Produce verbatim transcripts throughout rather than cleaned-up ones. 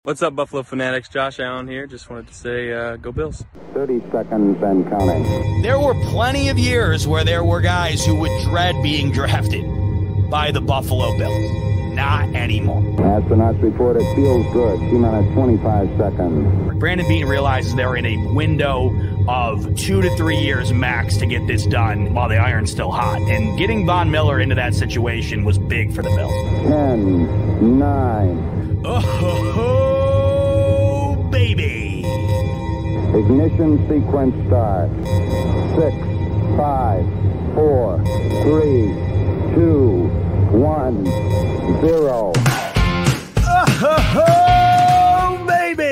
What's up, Buffalo Fanatics? Josh Allen here. Just wanted to say, uh, go Bills. thirty seconds and counting. There were plenty of years where there were guys who would dread being drafted by the Buffalo Bills. Not anymore. Astronauts report it feels good. T minus twenty-five seconds. Brandon Beane realizes they're in a window of two to three years max to get this done while the iron's still hot. And getting Von Miller into that situation was big for the Bills. Ten, nine. Oh, baby. Ignition sequence start. Six, five, four, three, two, one, zero. Oh,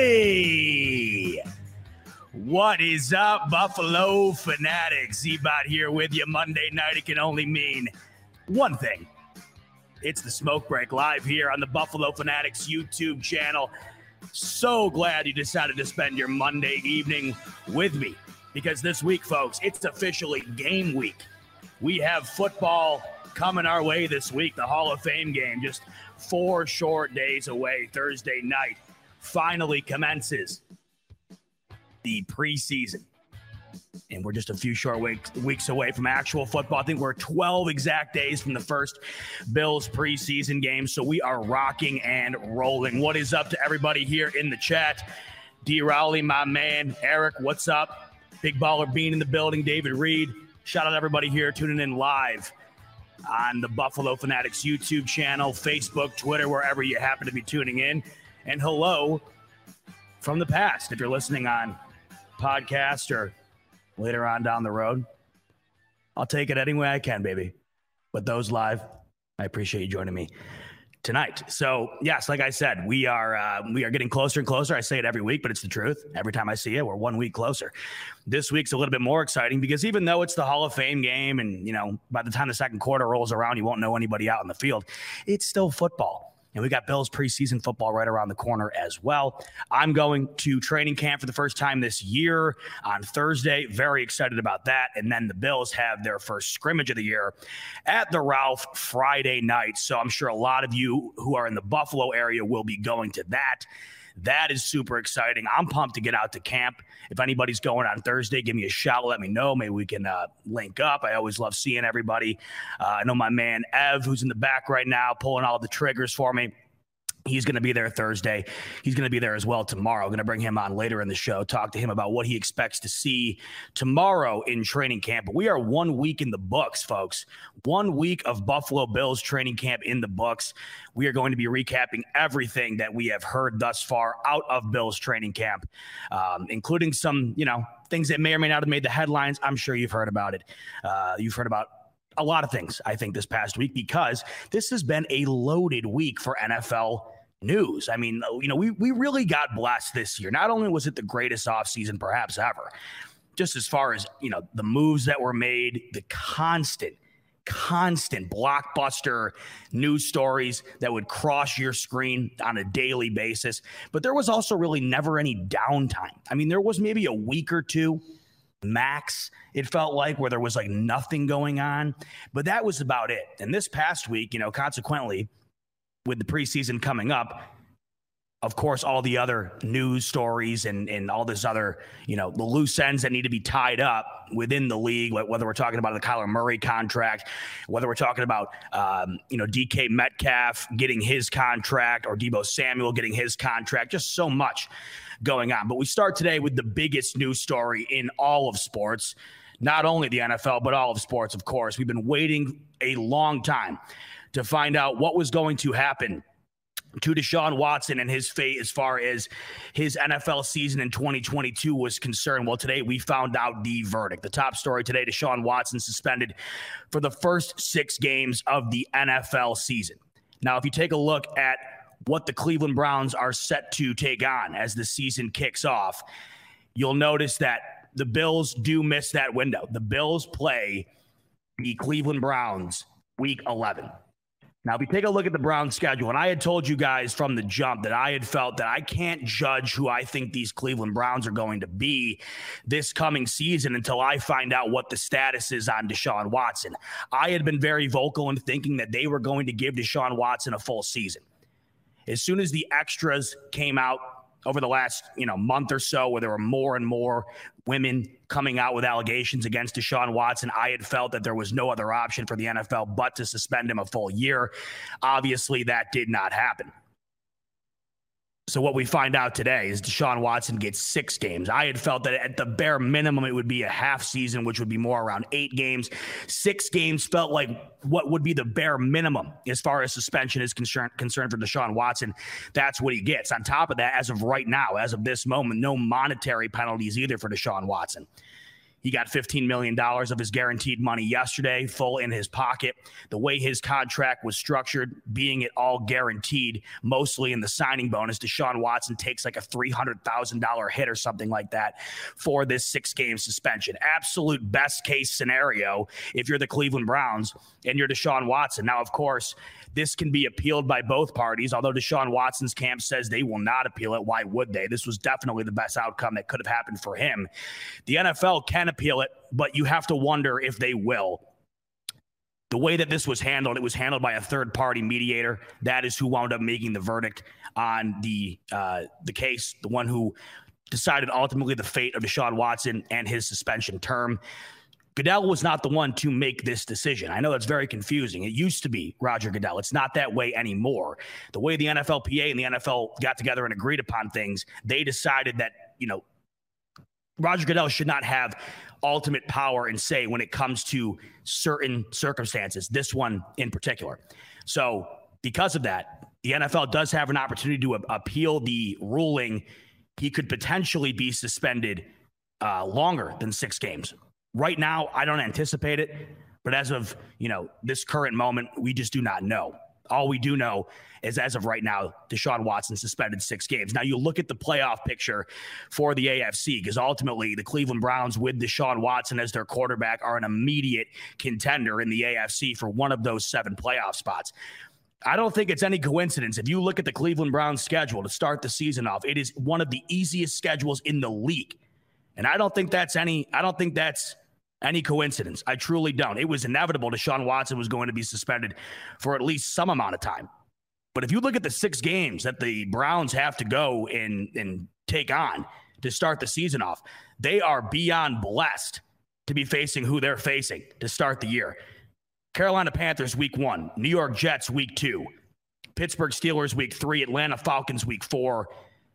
baby. What is up, Buffalo Fanatics? Z-Bot here with you Monday night. It can only mean one thing. It's the Smoke Break live here on the Buffalo Fanatics YouTube channel. So glad you decided to spend your Monday evening with me, because this week, folks, it's officially game week. We have football coming our way this week. The Hall of Fame game, just four short days away. Thursday night finally commences the preseason. And we're just a few short weeks, weeks away from actual football. I think we're twelve exact days from the first Bills preseason game. So we are rocking and rolling. What is up to everybody here in the chat? D. Rowley, my man. Eric, what's up? Big Baller Bean in the building. David Reed. Shout out to everybody here tuning in live on the Buffalo Fanatics YouTube channel, Facebook, Twitter, wherever you happen to be tuning in. And hello from the past if you're listening on podcast or later on down the road. I'll take it any way I can, baby. But those live, I appreciate you joining me tonight. So, yes, like I said, we are uh, we are getting closer and closer. I say it every week, but it's the truth. Every time I see it, we're one week closer. This week's a little bit more exciting because even though it's the Hall of Fame game and, you know, by the time the second quarter rolls around, you won't know anybody out in the field, it's still football. And we got Bills preseason football right around the corner as well. I'm going to training camp for the first time this year on Thursday. Very excited about that. And then the Bills have their first scrimmage of the year at the Ralph Friday night. So I'm sure a lot of you who are in the Buffalo area will be going to that. That is super exciting. I'm pumped to get out to camp. If anybody's going on Thursday, give me a shout. Let me know. Maybe we can uh, link up. I always love seeing everybody. Uh, I know my man Ev, who's in the back right now, pulling all the triggers for me. He's going to be there Thursday. He's going to be there as well tomorrow. I'm going to bring him on later in the show, talk to him about what he expects to see tomorrow in training camp. But we are one week in the books, folks. One week of Buffalo Bills training camp in the books. We are going to be recapping everything that we have heard thus far out of Bills training camp, um, including some, you know, things that may or may not have made the headlines. I'm sure you've heard about it. Uh, you've heard about a lot of things, I think, this past week, because this has been a loaded week for N F L news. I mean, you know, we we really got blessed this year. Not only was it the greatest offseason perhaps ever, just as far as, you know, the moves that were made, the constant, constant blockbuster news stories that would cross your screen on a daily basis. But there was also really never any downtime. I mean, there was maybe a week or two max, it felt like, where there was like nothing going on, but that was about it. And this past week, you know, consequently, with the preseason coming up, of course, all the other news stories and, and all this other, you know, the loose ends that need to be tied up within the league, whether we're talking about the Kyler Murray contract, whether we're talking about, um, you know, D K Metcalf getting his contract or Deebo Samuel getting his contract, just so much going on. But we start today with the biggest news story in all of sports, not only the N F L, but all of sports, of course. We've been waiting a long time to find out what was going to happen to Deshaun Watson and his fate as far as his N F L season in twenty twenty-two was concerned. Well, today we found out the verdict. The top story today, Deshaun Watson suspended for the first six games of the N F L season. Now, if you take a look at what the Cleveland Browns are set to take on as the season kicks off, you'll notice that the Bills do miss that window. The Bills play the Cleveland Browns week eleven. Now, if you take a look at the Browns schedule, and I had told you guys from the jump that I had felt that I can't judge who I think these Cleveland Browns are going to be this coming season until I find out what the status is on Deshaun Watson. I had been very vocal in thinking that they were going to give Deshaun Watson a full season. as soon as the extras came out over the last, you know, month or so, where there were more and more women coming out with allegations against Deshaun Watson, I had felt that there was no other option for the N F L but to suspend him a full year. Obviously, that did not happen. So what we find out today is Deshaun Watson gets six games. I had felt that at the bare minimum, it would be a half season, which would be more around eight games. Six games felt like what would be the bare minimum as far as suspension is concerned, concerned for Deshaun Watson. That's what he gets. On top of that, as of right now, as of this moment, no monetary penalties either for Deshaun Watson. He got fifteen million dollars of his guaranteed money yesterday, full in his pocket. The way his contract was structured, being it all guaranteed, mostly in the signing bonus, Deshaun Watson takes like a three hundred thousand dollars hit or something like that for this six-game suspension. Absolute best-case scenario if you're the Cleveland Browns and you're Deshaun Watson. Now, of course, this can be appealed by both parties, although Deshaun Watson's camp says they will not appeal it. Why would they? This was definitely the best outcome that could have happened for him. The N F L can appeal it, but you have to wonder if they will. The way that this was handled, it was handled by a third-party mediator. That is who wound up making the verdict on the uh, the case, the one who decided ultimately the fate of Deshaun Watson and his suspension term. Goodell was not the one to make this decision. I know that's very confusing. It used to be Roger Goodell. It's not that way anymore. The way the N F L P A and the N F L got together and agreed upon things, they decided that, you know, Roger Goodell should not have ultimate power and say when it comes to certain circumstances, this one in particular. So because of that, the N F L does have an opportunity to a- appeal the ruling. He could potentially be suspended uh, longer than six games. Right now, I don't anticipate it, but as of, you know, this current moment, we just do not know. All we do know is as of right now, Deshaun Watson suspended six games. Now you look at the playoff picture for the A F C, because ultimately the Cleveland Browns with Deshaun Watson as their quarterback are an immediate contender in the A F C for one of those seven playoff spots. I don't think it's any coincidence. If you look at the Cleveland Browns schedule to start the season off, it is one of the easiest schedules in the league. And I don't think that's any, I don't think that's any coincidence. I truly don't. It was inevitable Deshaun Watson was going to be suspended for at least some amount of time. But if you look at the six games that the Browns have to go and, and take on to start the season off, they are beyond blessed to be facing who they're facing to start the year. Carolina Panthers week one, New York Jets week two, Pittsburgh Steelers week three, Atlanta Falcons week four,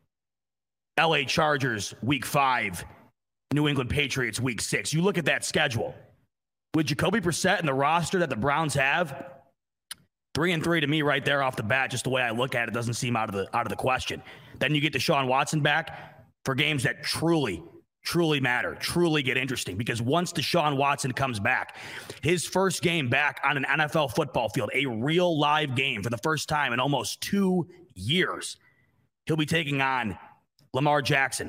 L A Chargers week five, New England Patriots week six. You look at that schedule. With Jacoby Brissett and the roster that the Browns have, three and three to me right there off the bat, just the way I look at it, doesn't seem out of the out of the question. Then you get Deshaun Watson back for games that truly, truly matter, truly get interesting. Because once Deshaun Watson comes back, his first game back on an N F L football field, a real live game for the first time in almost two years, he'll be taking on Lamar Jackson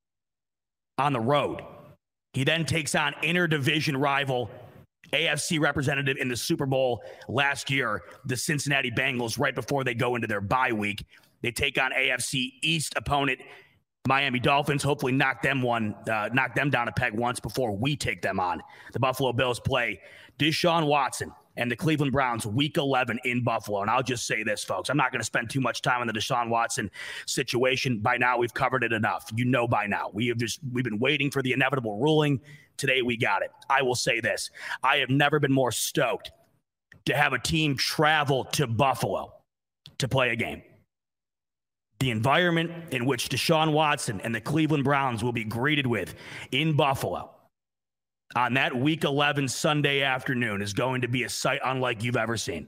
on the road. He then takes on interdivision rival A F C representative in the Super Bowl last year, the Cincinnati Bengals, right before they go into their bye week. They take on A F C East opponent Miami Dolphins, hopefully knock them one, uh, knock them down a peg once before we take them on. The Buffalo Bills play Deshaun Watson and the Cleveland Browns week eleven in Buffalo. And I'll just say this, folks, I'm not going to spend too much time on the Deshaun Watson situation. By now, we've covered it enough. You know by now. We have just, we've been waiting for the inevitable ruling. Today, we got it. I will say this. I have never been more stoked to have a team travel to Buffalo to play a game. The environment in which Deshaun Watson and the Cleveland Browns will be greeted with in Buffalo on that week eleven Sunday afternoon is going to be a sight unlike you've ever seen.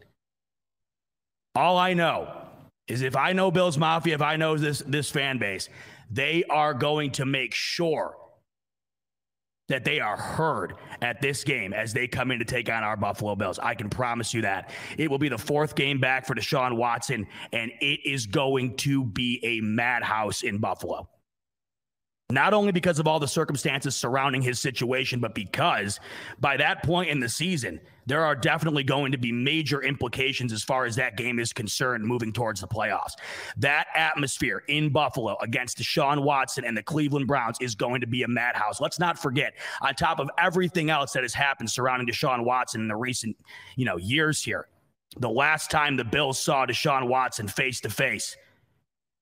All I know is if I know Bills Mafia, if I know this, this fan base, they are going to make sure that they are heard at this game as they come in to take on our Buffalo Bills. I can promise you that. It will be the fourth game back for Deshaun Watson, and it is going to be a madhouse in Buffalo. Not only because of all the circumstances surrounding his situation, but because by that point in the season, there are definitely going to be major implications as far as that game is concerned moving towards the playoffs. That atmosphere in Buffalo against Deshaun Watson and the Cleveland Browns is going to be a madhouse. Let's not forget, on top of everything else that has happened surrounding Deshaun Watson in the recent, you know, years here, the last time the Bills saw Deshaun Watson face to face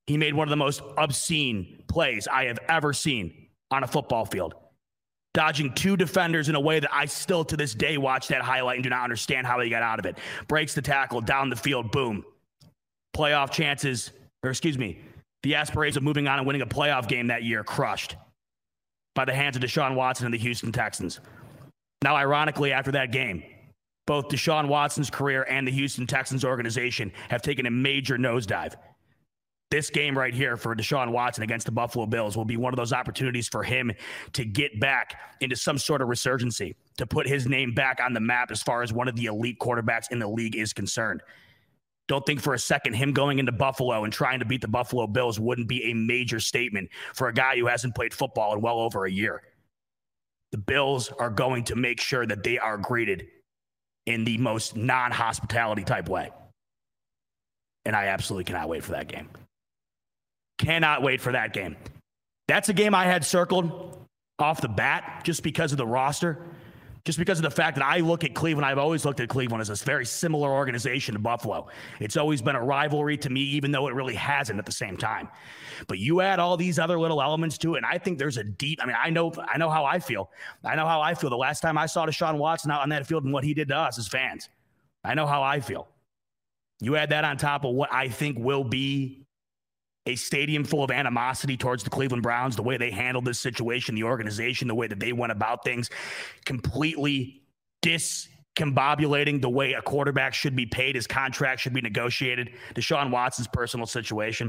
He made one of the most obscene plays I have ever seen on a football field, dodging two defenders in a way that I still to this day watch that highlight and do not understand how he got out of it. Breaks the tackle, down the field, boom. Playoff chances, or excuse me, the aspirations of moving on and winning a playoff game that year crushed by the hands of Deshaun Watson and the Houston Texans. Now, ironically, after that game, both Deshaun Watson's career and the Houston Texans organization have taken a major nosedive. This game right here for Deshaun Watson against the Buffalo Bills will be one of those opportunities for him to get back into some sort of resurgency, to put his name back on the map as far as one of the elite quarterbacks in the league is concerned. Don't think for a second him going into Buffalo and trying to beat the Buffalo Bills wouldn't be a major statement for a guy who hasn't played football in well over a year. The Bills are going to make sure that they are greeted in the most non-hospitality type way. And I absolutely cannot wait for that game. Cannot wait for that game. That's a game I had circled off the bat just because of the roster, just because of the fact that I look at Cleveland. I've always looked at Cleveland as a very similar organization to Buffalo. It's always been a rivalry to me, even though it really hasn't at the same time. But you add all these other little elements to it, and I think there's a deep, I mean, I know I know how I feel. I know how I feel. The last time I saw Deshaun Watson out on that field and what he did to us as fans, I know how I feel. You add that on top of what I think will be a stadium full of animosity towards the Cleveland Browns, the way they handled this situation, the organization, the way that they went about things, completely discombobulating the way a quarterback should be paid, his contract should be negotiated, Deshaun Watson's personal situation.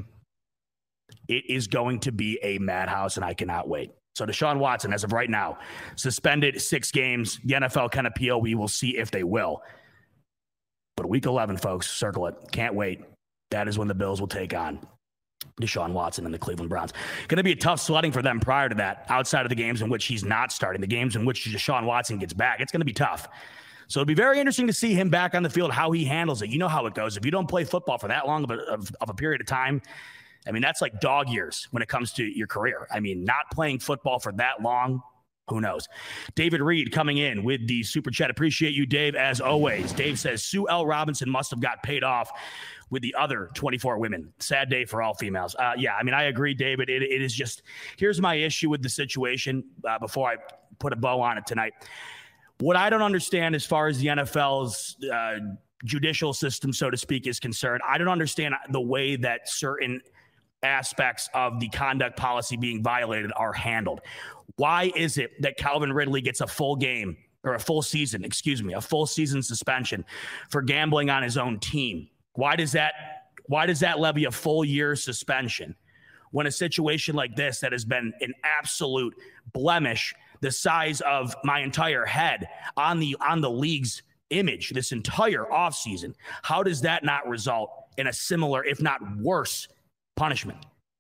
It is going to be a madhouse, and I cannot wait. So Deshaun Watson, as of right now, suspended six games. The N F L can appeal. We will see if they will. But week eleven, folks, circle it. Can't wait. That is when the Bills will take on Deshaun Watson and the Cleveland Browns. Going to be a tough sledding for them prior to that, outside of the games in which he's not starting, the games in which Deshaun Watson gets back. It's going to be tough. So it'll be very interesting to see him back on the field, how he handles it. You know how it goes. If you don't play football for that long of a, of, of a period of time, I mean, that's like dog years when it comes to your career. I mean, not playing football for that long, who knows? David Reed coming in with the super chat. Appreciate you, Dave, as always. Dave says, Sue L. Robinson must have got paid off with the other twenty-four women. Sad day for all females. Uh, yeah, I mean, I agree, David. It, it is just, here's my issue with the situation uh, before I put a bow on it tonight. What I don't understand as far as the N F L's uh, judicial system, so to speak, is concerned, I don't understand the way that certain aspects of the conduct policy being violated are handled. Why is it that Calvin Ridley gets a full game or a full season, excuse me, a full season suspension for gambling on his own team? Why does that, why does that levy a full year suspension when a situation like this that has been an absolute blemish the size of my entire head on the, on the league's image this entire offseason, how does that not result in a similar, if not worse, punishment?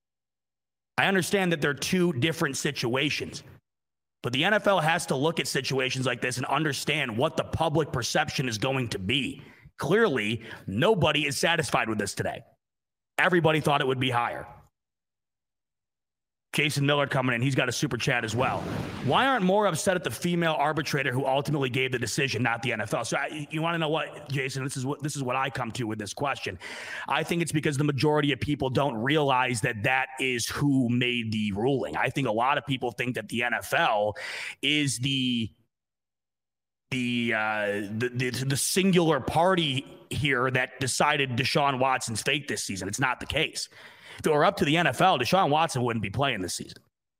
I understand that they're two different situations, but the N F L has to look at situations like this and understand what the public perception is going to be. Clearly, nobody is satisfied with this today. Everybody thought it would be higher. Jason Miller coming in. He's got a super chat as well. Why aren't more upset at the female arbitrator who ultimately gave the decision, not the N F L? So I, you want to know what, Jason? This is what this is what I come to with this question. I think it's because the majority of people don't realize that that is who made the ruling. I think a lot of people think that the N F L is the the uh, the, the the singular party here that decided Deshaun Watson's fate this season. It's not the case. If it were up to the N F L, Deshaun Watson wouldn't be playing this season.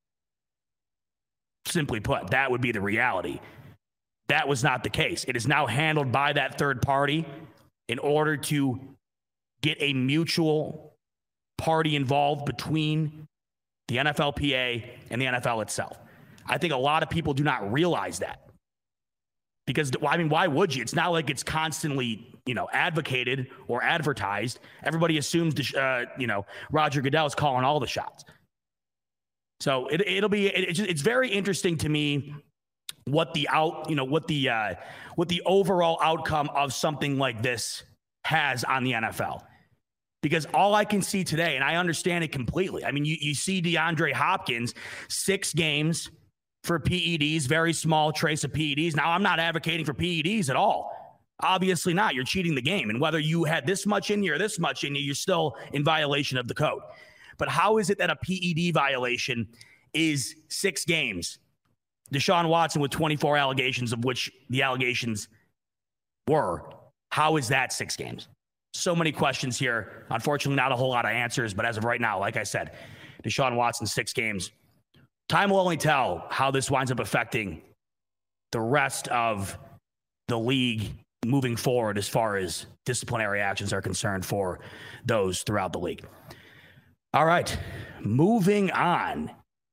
Simply put, that would be the reality. That was not the case. It is now handled by that third party in order to get a mutual party involved between the N F L P A and the N F L itself. I think a lot of people do not realize that. Because, I mean, why would you? It's not like it's constantly, you know, advocated or advertised. Everybody assumes, uh, you know, Roger Goodell's calling all the shots. So it, it'll be, it, it's, it's very interesting to me what the out, you know, what the, uh, what the overall outcome of something like this has on the N F L. Because all I can see today, and I understand it completely. I mean, you, you see DeAndre Hopkins, six games for P E Ds, very small trace of P E Ds. Now, I'm not advocating for P E Ds at all. Obviously not. You're cheating the game. And whether you had this much in you or this much in you, you're still in violation of the code. But how is it that a P E D violation is six games? Deshaun Watson with twenty-four allegations, of which the allegations were. How is that six games? So many questions here. Unfortunately, not a whole lot of answers. But as of right now, like I said, Deshaun Watson, six games. Time will only tell how this winds up affecting the rest of the league moving forward as far as disciplinary actions are concerned for those throughout the league. All right, moving on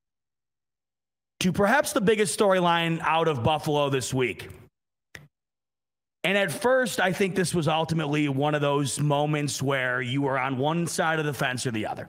to perhaps the biggest storyline out of Buffalo this week. And at first, I think this was ultimately one of those moments where you were on one side of the fence or the other.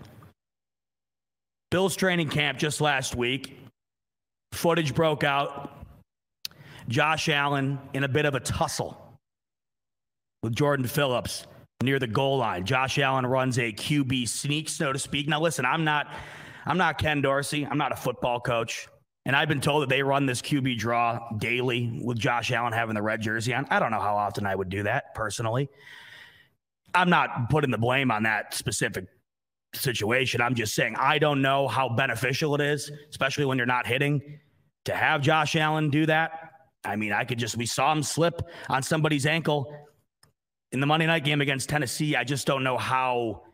Bills training camp just last week, footage broke out. Josh Allen in a bit of a tussle with Jordan Phillips near the goal line. Josh Allen runs a Q B sneak, so to speak. Now, listen, I'm not, I'm not Ken Dorsey. I'm not a football coach. And I've been told that they run this Q B draw daily with Josh Allen having the red jersey on. I don't know how often I would do that personally. I'm not putting the blame on that specific situation. I'm just saying I don't know how beneficial it is, especially when you're not hitting, to have Josh Allen do that. I mean, I could just, we saw him slip on somebody's ankle in the Monday night game against Tennessee. I just don't know how,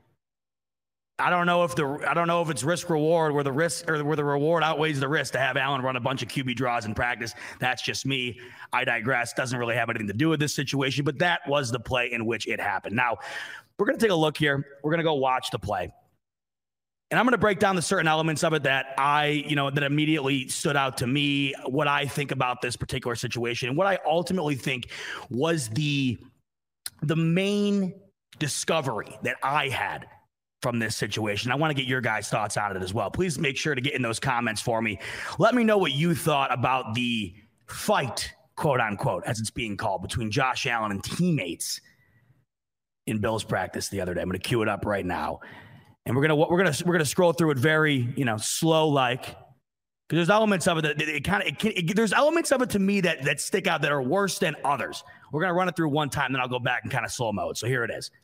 I don't know if the, I don't know if it's risk reward where the risk or where the reward outweighs the risk to have Allen run a bunch of Q B draws in practice. That's just me. I digress. Doesn't really have anything to do with this situation, but that was the play in which it happened. Now we're going to take a look here. We're going to go watch the play. And I'm going to break down the certain elements of it that I, you know, that immediately stood out to me, what I think about this particular situation, and what I ultimately think was the, the main discovery that I had from this situation. I want to get your guys' thoughts on it as well. Please make sure to get in those comments for me. Let me know what you thought about the fight, quote unquote, as it's being called, between Josh Allen and teammates in Bills practice the other day. I'm going to cue it up right now. And we're gonna we're gonna we're gonna scroll through it very, you know, slow, like, because there's elements of it that it, it kind of it, it, there's elements of it to me that that stick out that are worse than others. We're gonna run it through one time, then I'll go back in kind of slow mode. So here it is.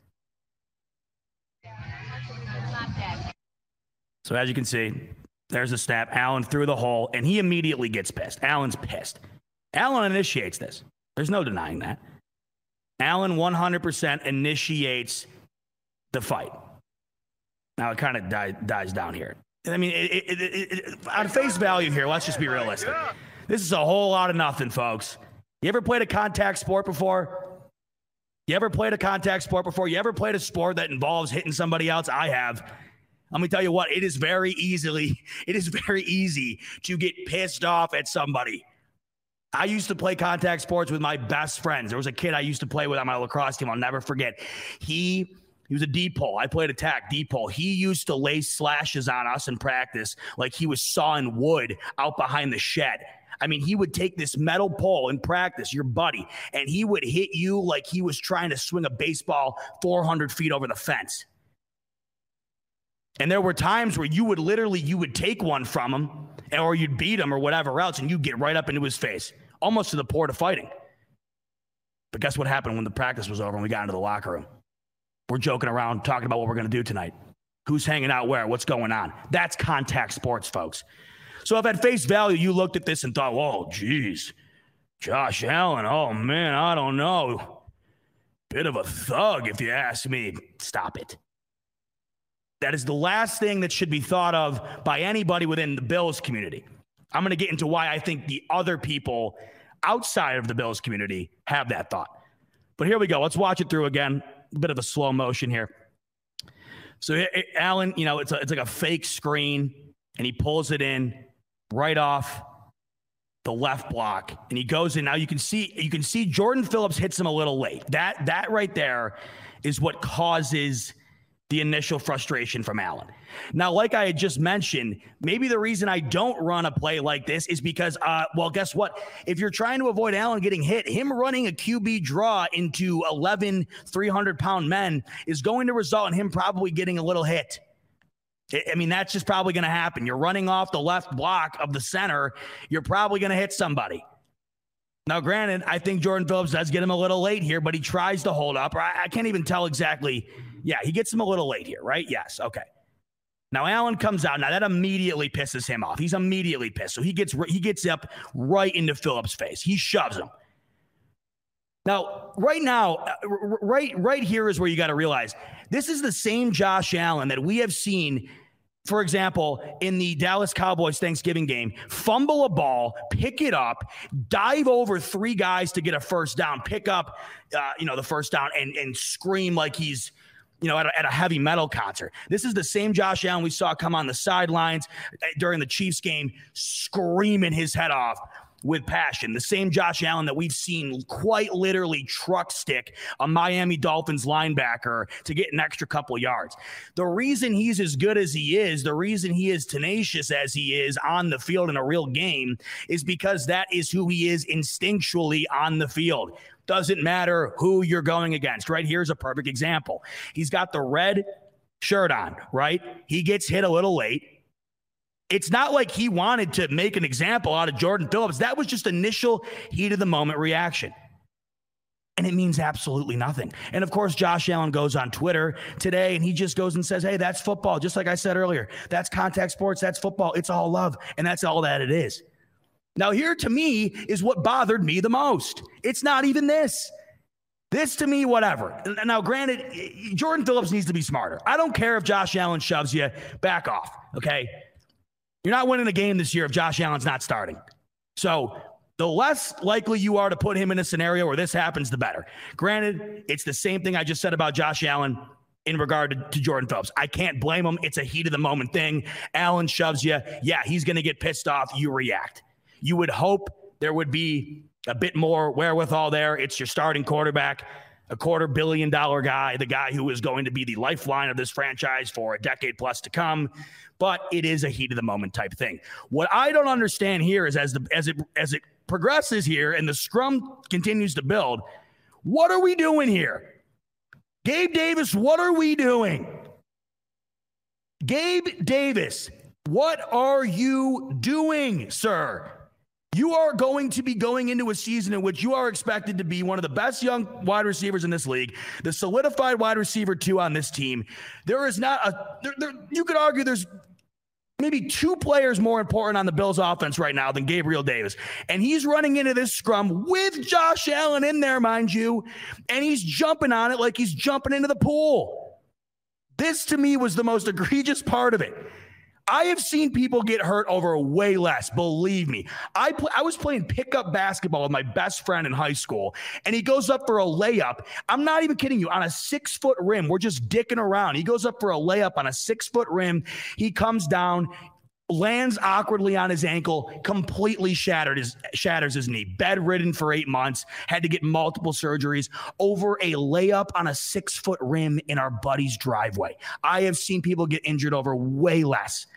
So as you can see, there's a snap. Allen through the hole, and he immediately gets pissed. Allen's pissed. Allen initiates this. There's no denying that. Allen one hundred percent initiates the fight. Now it kind of die, dies down here. I mean, it, it, it, it, on face value here, let's just be realistic. This is a whole lot of nothing, folks. You ever played a contact sport before? You ever played a contact sport before? You ever played a sport that involves hitting somebody else? I have. Let me tell you what, it is very easily, it is very easy to get pissed off at somebody. I used to play contact sports with my best friends. There was a kid I used to play with on my lacrosse team. I'll never forget. He... He was a deep pole. I played attack, deep pole. He used to lay slashes on us in practice like he was sawing wood out behind the shed. I mean, he would take this metal pole in practice, your buddy, and he would hit you like he was trying to swing a baseball four hundred feet over the fence. And there were times where you would literally, you would take one from him or you'd beat him or whatever else, and you'd get right up into his face, almost to the point of fighting. But guess what happened when the practice was over and we got into the locker room? We're joking around, talking about what we're going to do tonight. Who's hanging out where? What's going on? That's contact sports, folks. So if at face value you looked at this and thought, whoa, geez, Josh Allen, oh, man, I don't know. Bit of a thug, if you ask me. Stop it. That is the last thing that should be thought of by anybody within the Bills community. I'm going to get into why I think the other people outside of the Bills community have that thought. But here we go. Let's watch it through again. A bit of a slow motion here. So it, it, Allen, you know, it's a, it's like a fake screen, and he pulls it in right off the left block, and he goes in. Now you can see you can see Jordan Phillips hits him a little late. That that right there is what causes the initial frustration from Allen. Now, like I had just mentioned, maybe the reason I don't run a play like this is because, uh, well, guess what? If you're trying to avoid Allen getting hit, him running a Q B draw into eleven three hundred pound men is going to result in him probably getting a little hit. I mean, that's just probably going to happen. You're running off the left block of the center. You're probably going to hit somebody. Now, granted, I think Jordan Phillips does get him a little late here, but he tries to hold up. Or I, I can't even tell exactly. Yeah, he gets him a little late here, right? Yes, okay. Now Allen comes out. Now that immediately pisses him off. He's immediately pissed. So he gets he gets up right into Phillips' face. He shoves him. Now, right now, right, right here is where you got to realize this is the same Josh Allen that we have seen, for example, in the Dallas Cowboys Thanksgiving game, fumble a ball, pick it up, dive over three guys to get a first down, pick up, uh, you know, the first down and, and scream like he's, you know, at a, at a heavy metal concert. This is the same Josh Allen we saw come on the sidelines during the Chiefs game, screaming his head off with passion. The same Josh Allen that we've seen quite literally truck stick a Miami Dolphins linebacker to get an extra couple yards. The reason he's as good as he is, the reason he is tenacious as he is on the field in a real game is because that is who he is instinctually on the field. Doesn't matter who you're going against, right? Here's a perfect example. He's got the red shirt on, right? He gets hit a little late. It's not like he wanted to make an example out of Jordan Phillips. That was just initial heat of the moment reaction. And it means absolutely nothing. And of course, Josh Allen goes on Twitter today and he just goes and says, hey, that's football. Just like I said earlier, that's contact sports. That's football. It's all love. And that's all that it is. Now here to me is what bothered me the most. It's not even this. This to me, whatever. Now, granted, Jordan Phillips needs to be smarter. I don't care if Josh Allen shoves you, back off. Okay. You're not winning a game this year if Josh Allen's not starting. So the less likely you are to put him in a scenario where this happens, the better. Granted, it's the same thing I just said about Josh Allen in regard to, to Jordan Phillips. I can't blame him. It's a heat of the moment thing. Allen shoves you. Yeah, he's going to get pissed off. You react. You would hope there would be a bit more wherewithal there. It's your starting quarterback, a quarter billion dollar guy, the guy who is going to be the lifeline of this franchise for a decade plus to come. But it is a heat of the moment type thing. What I don't understand here is as the as it as it progresses here and the scrum continues to build, what are we doing here? Gabe Davis, what are we doing? Gabe Davis, what are you doing, sir? You are going to be going into a season in which you are expected to be one of the best young wide receivers in this league, the solidified wide receiver two on this team. There is not a, there, there, you could argue there's maybe two players more important on the Bills offense right now than Gabriel Davis. And he's running into this scrum with Josh Allen in there, mind you, and he's jumping on it like he's jumping into the pool. This to me was the most egregious part of it. I have seen people get hurt over way less. Believe me. I pl- I was playing pickup basketball with my best friend in high school, and he goes up for a layup. I'm not even kidding you. On a six-foot rim, we're just dicking around. He goes up for a layup on a six-foot rim. He comes down, lands awkwardly on his ankle, completely shattered his shatters his knee. Bedridden for eight months, had to get multiple surgeries over a layup on a six-foot rim in our buddy's driveway. I have seen people get injured over way less.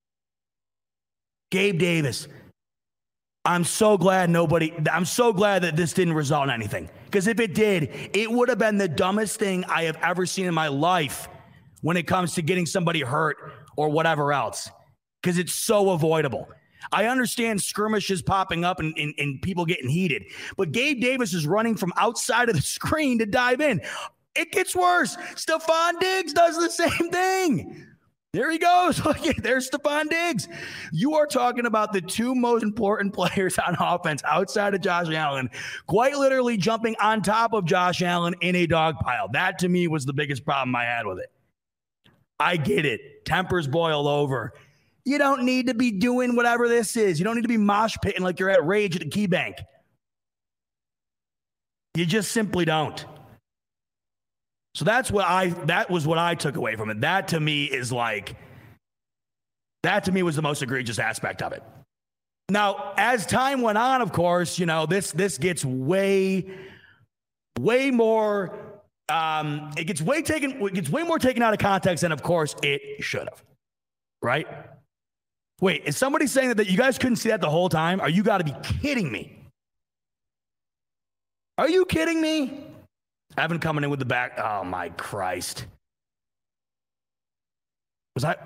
Gabe Davis, I'm so glad nobody, I'm so glad that this didn't result in anything. Because if it did, it would have been the dumbest thing I have ever seen in my life when it comes to getting somebody hurt or whatever else. Because it's so avoidable. I understand skirmishes popping up and, and, and people getting heated. But Gabe Davis is running from outside of the screen to dive in. It gets worse. Stephon Diggs does the same thing. There he goes. Look, there's Stephon Diggs. You are talking about the two most important players on offense outside of Josh Allen, quite literally jumping on top of Josh Allen in a dog pile. That, to me, was the biggest problem I had with it. I get it. Tempers boil over. You don't need to be doing whatever this is. You don't need to be mosh pitting like you're at Rage at the Key Bank. You just simply don't. So that's what I, that was what I took away from it. That to me is like, that to me was the most egregious aspect of it. Now, as time went on, of course, you know, this, this gets way, way more, um, it gets way taken, it gets way more taken out of context than, of course, it should have. Right? Wait, is somebody saying that, that you guys couldn't see that the whole time? Are you got to be kidding me? Are you kidding me? Evan coming in with the back. Oh, my Christ. Was I?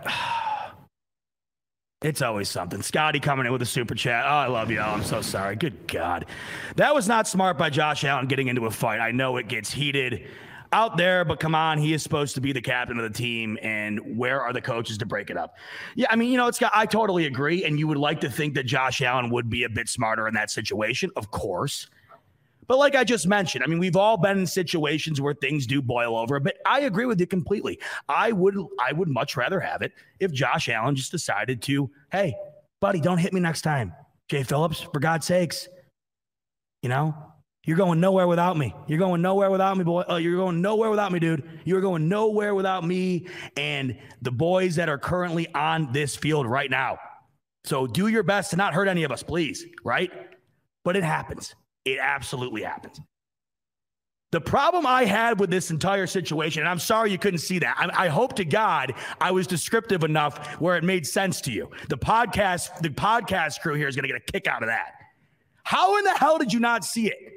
It's always something. Scotty coming in with a super chat. Oh, I love you all. I'm so sorry. Good God. That was not smart by Josh Allen getting into a fight. I know it gets heated. out there, but come on, he is supposed to be the captain of the team, and where are the coaches to break it up? Yeah, I mean, you know, it's got, I totally agree, and you would like to think that Josh Allen would be a bit smarter in that situation, of course. But like I just mentioned, I mean, we've all been in situations where things do boil over, but I agree with you completely. I would I would much rather have it if Josh Allen just decided to, hey, buddy, don't hit me next time. Jay Phillips, for God's sakes, you know? You're going nowhere without me. You're going nowhere without me, boy. Oh, you're going nowhere without me, dude. You're going nowhere without me and the boys that are currently on this field right now. So do your best to not hurt any of us, please, right? But it happens. It absolutely happens. The problem I had with this entire situation, and I'm sorry you couldn't see that. I, I hope to God I was descriptive enough where it made sense to you. The podcast, the podcast crew here is going to get a kick out of that. How in the hell did you not see it?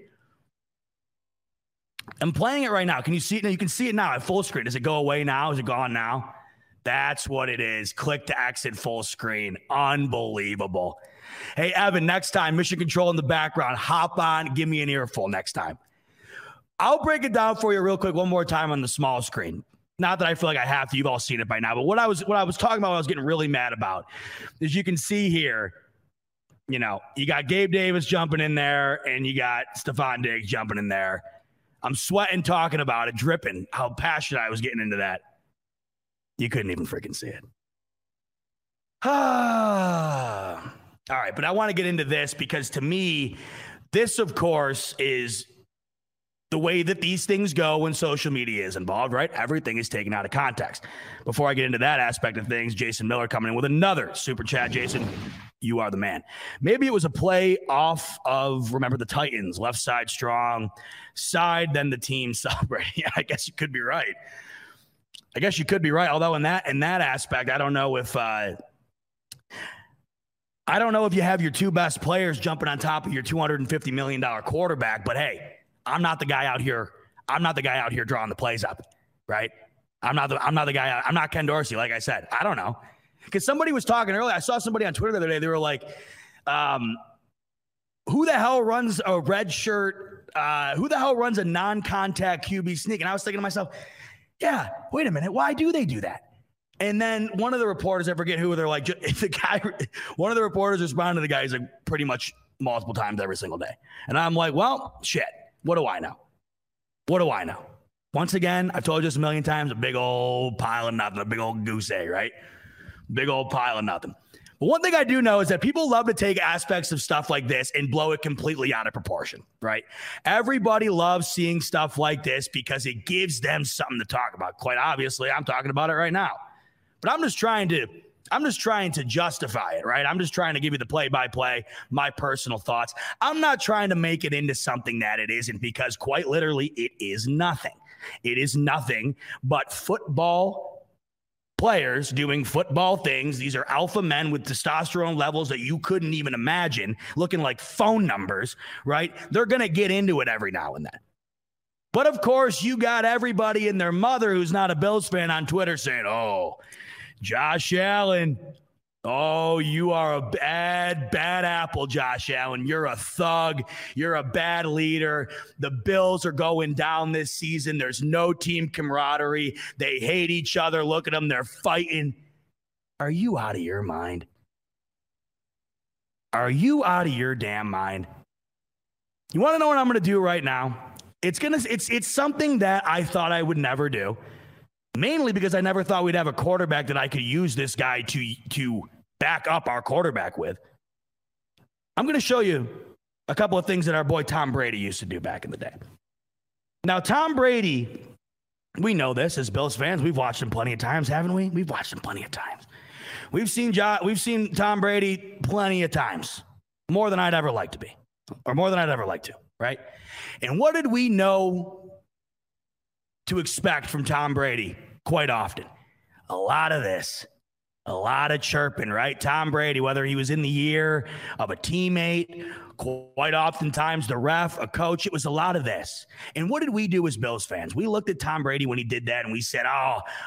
I'm playing it right now. Can you see it now? You can see it now at full screen. Does it go away now? Is it gone now? That's what it is. Click to exit full screen. Unbelievable. Hey, Evan, next time, mission control in the background. Hop on. Give me an earful next time. I'll break it down for you real quick one more time on the small screen. Not that I feel like I have to. You've all seen it by now. But what I was what I was talking about, what I was getting really mad about, is you can see here, you know, you got Gabe Davis jumping in there, and you got Stephon Diggs jumping in there. I'm sweating talking about it, dripping, how passionate I was getting into that. You couldn't even freaking see it. All right, but I want to get into this because to me, this, of course, is the way that these things go when social media is involved, right? Everything is taken out of context. Before I get into that aspect of things, Jason Miller coming in with another super chat. Jason, you are the man. Maybe it was a play off of, remember the Titans, left side strong, side, then the team celebrating. Yeah, I guess you could be right. I guess you could be right. Although in that in that aspect, I don't know if uh, I don't know if you have your two best players jumping on top of your two hundred fifty million dollars quarterback. But hey, I'm not the guy out here. I'm not the guy out here drawing the plays up, right? I'm not the I'm not the guy. I'm not Ken Dorsey. Like I said, I don't know. Because somebody was talking earlier. I saw somebody on Twitter the other day. They were like, um, who the hell runs a red shirt? Uh, who the hell runs a non-contact Q B sneak? And I was thinking to myself, yeah, wait a minute. Why do they do that? And then one of the reporters, I forget who, they're like, the guy, one of the reporters responded to the guy. He's like, pretty much multiple times every single day. And I'm like, well, shit. What do I know? What do I know? Once again, I've told you this a million times, a big old pile of nothing, a big old goose egg, right? Big old pile of nothing. But one thing I do know is that people love to take aspects of stuff like this and blow it completely out of proportion, right? Everybody loves seeing stuff like this because it gives them something to talk about. Quite obviously, I'm talking about it right now. But I'm just trying to, I'm just trying to justify it, right? I'm just trying to give you the play-by-play, my personal thoughts. I'm not trying to make it into something that it isn't, because quite literally, it is nothing. It is nothing but football players doing football things. These are alpha men with testosterone levels that you couldn't even imagine, looking like phone numbers, right? They're going to get into it every now and then. But of course, you got everybody and their mother who's not a Bills fan on Twitter saying, oh, Josh Allen, oh, you are a bad, bad apple, Josh Allen. You're a thug. You're a bad leader. The Bills are going down this season. There's no team camaraderie. They hate each other. Look at them. They're fighting. Are you out of your mind? Are you out of your damn mind? You want to know what I'm going to do right now? It's gonna. It's it's something that I thought I would never do. Mainly because I never thought we'd have a quarterback that I could use this guy to, to back up our quarterback with. I'm going to show you a couple of things that our boy Tom Brady used to do back in the day. Now, Tom Brady, we know this as Bills fans. We've watched him plenty of times, haven't we? We've watched him plenty of times. We've seen jo- we've seen Tom Brady plenty of times, more than I'd ever like to be, or more than I'd ever like to, right? And what did we know to expect from Tom Brady quite often? A lot of this, a lot of chirping, right? Tom Brady, whether he was in the ear of a teammate, quite oftentimes the ref, a coach, it was a lot of this. And what did we do as Bills fans? We looked at Tom Brady when he did that and we said, oh,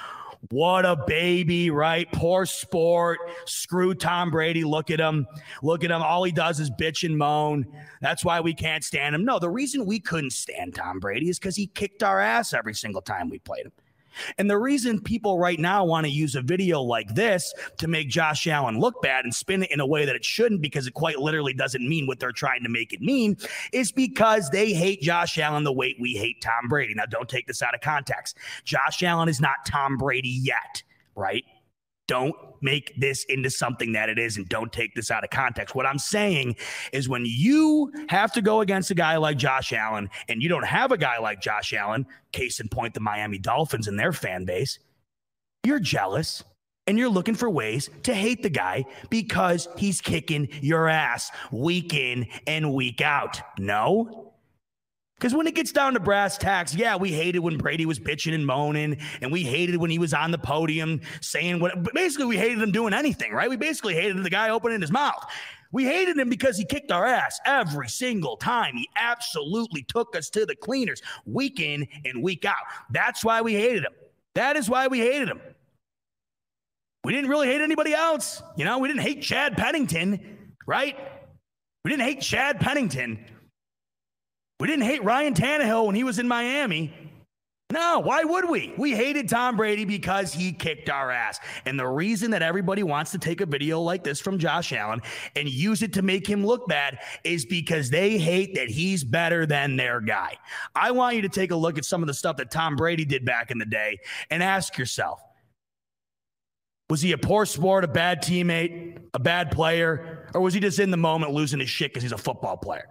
What a baby, right? Poor sport. Screw Tom Brady. Look at him. Look at him. All he does is bitch and moan. That's why we can't stand him. No, the reason we couldn't stand Tom Brady is because he kicked our ass every single time we played him. And the reason people right now want to use a video like this to make Josh Allen look bad and spin it in a way that it shouldn't, because it quite literally doesn't mean what they're trying to make it mean, is because they hate Josh Allen the way we hate Tom Brady. Now, don't take this out of context. Josh Allen is not Tom Brady yet, right? Don't make this into something that it isn't. Don't take this out of context. What I'm saying is, when you have to go against a guy like Josh Allen and you don't have a guy like Josh Allen, case in point, the Miami Dolphins and their fan base, you're jealous and you're looking for ways to hate the guy because he's kicking your ass week in and week out. No? Because when it gets down to brass tacks, yeah, we hated when Brady was bitching and moaning, and we hated when he was on the podium saying what, but basically we hated him doing anything, right? We basically hated the guy opening his mouth. We hated him because he kicked our ass every single time. He absolutely took us to the cleaners week in and week out. That's why we hated him. That is why we hated him. We didn't really hate anybody else. You know, we didn't hate Chad Pennington, right? We didn't hate Chad Pennington. We didn't hate Ryan Tannehill when he was in Miami. No, why would we? We hated Tom Brady because he kicked our ass. And the reason that everybody wants to take a video like this from Josh Allen and use it to make him look bad is because they hate that he's better than their guy. I want you to take a look at some of the stuff that Tom Brady did back in the day and ask yourself, was he a poor sport, a bad teammate, a bad player, or was he just in the moment losing his shit because he's a football player?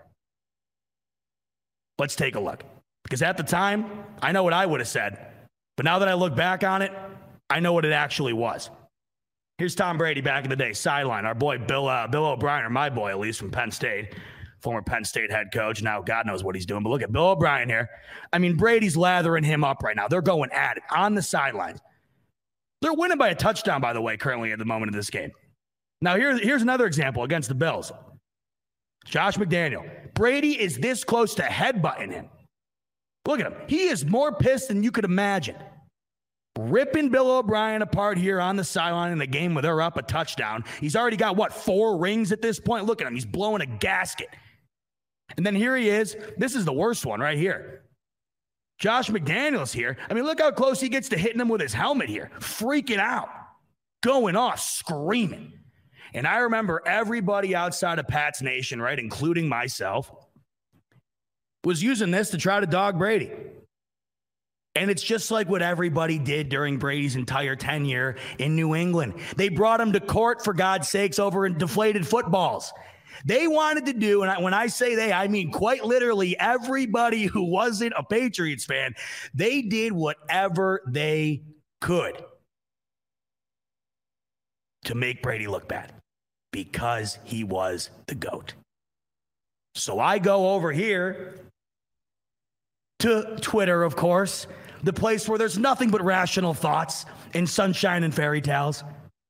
Let's take a look. Because at the time, I know what I would have said. But now that I look back on it, I know what it actually was. Here's Tom Brady back in the day, sideline. Our boy Bill uh, Bill O'Brien, or my boy at least, from Penn State, former Penn State head coach. Now God knows what he's doing. But look at Bill O'Brien here. I mean, Brady's lathering him up right now. They're going at it on the sidelines. They're winning by a touchdown, by the way, currently at the moment of this game. Now, here, here's another example against the Bills. Josh McDaniel. Brady is this close to headbutting him. Look at him. He is more pissed than you could imagine. Ripping Bill O'Brien apart here on the sideline in a game where they're up a touchdown. He's already got, what, four rings at this point? Look at him. He's blowing a gasket. And then here he is. This is the worst one right here. Josh McDaniels here. I mean, look how close he gets to hitting him with his helmet here. Freaking out. Going off, screaming. And I remember everybody outside of Pat's Nation, right, including myself, was using this to try to dog Brady. And it's just like what everybody did during Brady's entire tenure in New England. They brought him to court, for God's sakes, over in deflated footballs. They wanted to do, and I, when I say they, I mean quite literally everybody who wasn't a Patriots fan, they did whatever they could to make Brady look bad. Because he was the GOAT. So I go over here to Twitter, of course, the place where there's nothing but rational thoughts and sunshine and fairy tales.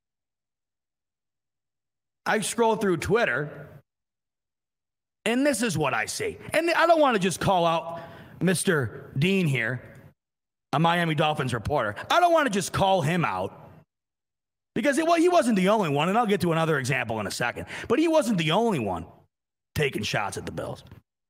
I scroll through Twitter, and this is what I see. And I don't want to just call out Mister Dean here, a Miami Dolphins reporter. I don't want to just call him out. Because it, well, he wasn't the only one, and I'll get to another example in a second. But he wasn't the only one taking shots at the Bills.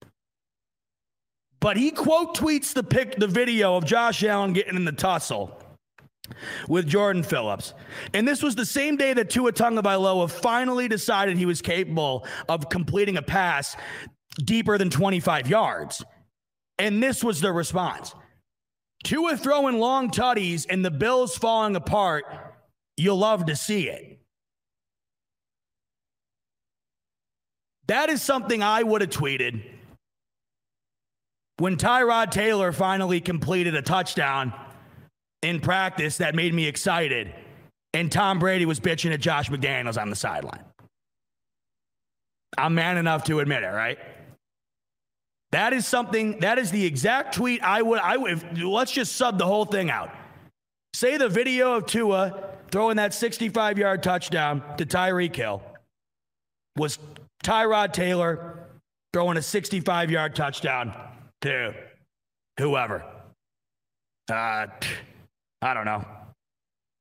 But he quote tweets the pic, the video of Josh Allen getting in the tussle with Jordan Phillips. And this was the same day that Tua Tagovailoa finally decided he was capable of completing a pass deeper than twenty-five yards. And this was the response. Tua throwing long tutties and the Bills falling apart. You'll love to see it. That is something I would have tweeted when Tyrod Taylor finally completed a touchdown in practice that made me excited, and Tom Brady was bitching at Josh McDaniels on the sideline. I'm man enough to admit it, right? That is something, that is the exact tweet I would, I would, if, let's just sub the whole thing out. Say the video of Tua throwing that sixty-five-yard touchdown to Tyreek Hill was Tyrod Taylor throwing a sixty-five-yard touchdown to whoever. Uh, I don't know.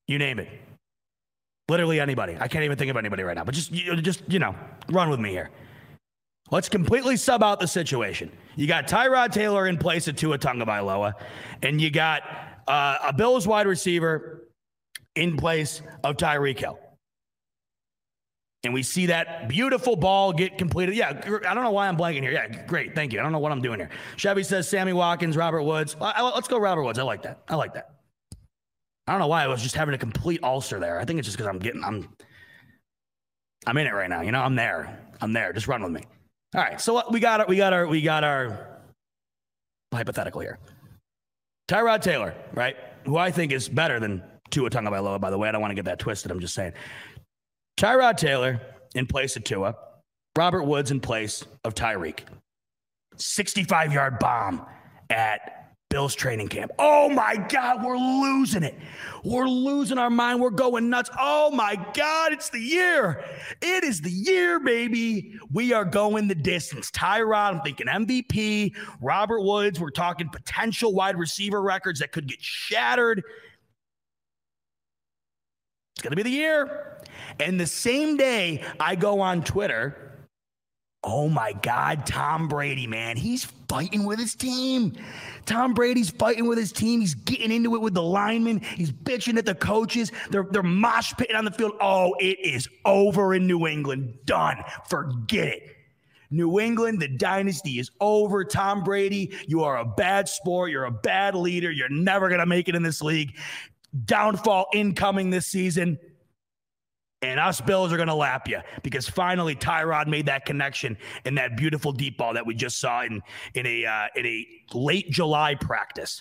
You name it. Literally anybody. I can't even think of anybody right now, but just, you, just, you know, run with me here. Let's completely sub out the situation. You got Tyrod Taylor in place at Tua Tagovailoa, and you got uh, a Bills wide receiver in place of Tyreek Hill. And we see that beautiful ball get completed. Yeah, I don't know why I'm blanking here. Yeah, great. Thank you. I don't know what I'm doing here. Chevy says Sammy Watkins, Robert Woods. I, I, let's go Robert Woods. I like that. I like that. I don't know why I was just having a complete ulcer there. I think it's just because I'm getting, I'm, I'm in it right now. You know, I'm there. I'm there. Just run with me. All right. So we got our, we got our, we got our hypothetical here. Tyrod Taylor, right? Who I think is better than Tua Tagovailoa, by the way. I don't want to get that twisted. I'm just saying. Tyrod Taylor in place of Tua. Robert Woods in place of Tyreek. sixty-five yard bomb at Bills training camp. Oh my God, we're losing it. We're losing our mind. We're going nuts. Oh my God, it's the year. It is the year, baby. We are going the distance. Tyrod, I'm thinking M V P. Robert Woods, we're talking potential wide receiver records that could get shattered. It's going to be the year. And the same day I go on Twitter, oh my God, Tom Brady, man, he's fighting with his team. Tom Brady's fighting with his team. He's getting into it with the linemen. He's bitching at the coaches. They're, they're mosh pitting on the field. Oh, it is over in New England. Done. Forget it. New England, the dynasty is over. Tom Brady, you are a bad sport. You're a bad leader. You're never going to make it in this league. Downfall incoming this season. And us Bills are going to lap you because finally Tyrod made that connection in that beautiful deep ball that we just saw in in a uh, in a late July practice.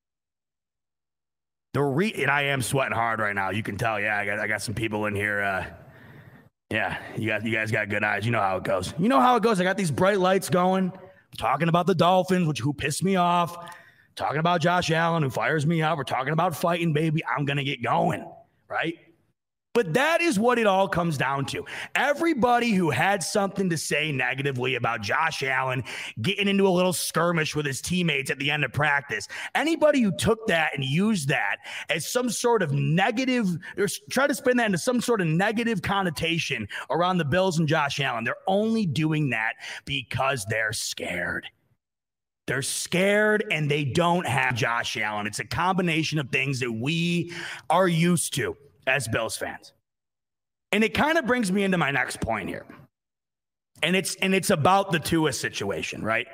The re- and I am sweating hard right now. You can tell. Yeah, I got I got some people in here. Uh, yeah, you got you guys got good eyes. You know how it goes. You know how it goes. I got these bright lights going. I'm talking about the Dolphins, which who pissed me off. Talking about Josh Allen, who fires me up. We're talking about fighting, baby. I'm gonna get going, right? But that is what it all comes down to. Everybody who had something to say negatively about Josh Allen getting into a little skirmish with his teammates at the end of practice, anybody who took that and used that as some sort of negative, or try to spin that into some sort of negative connotation around the Bills and Josh Allen, they're only doing that because they're scared. They're scared and they don't have Josh Allen. It's a combination of things that we are used to as Bills fans. And it kind of brings me into my next point here. And it's and it's about the Tua situation, right?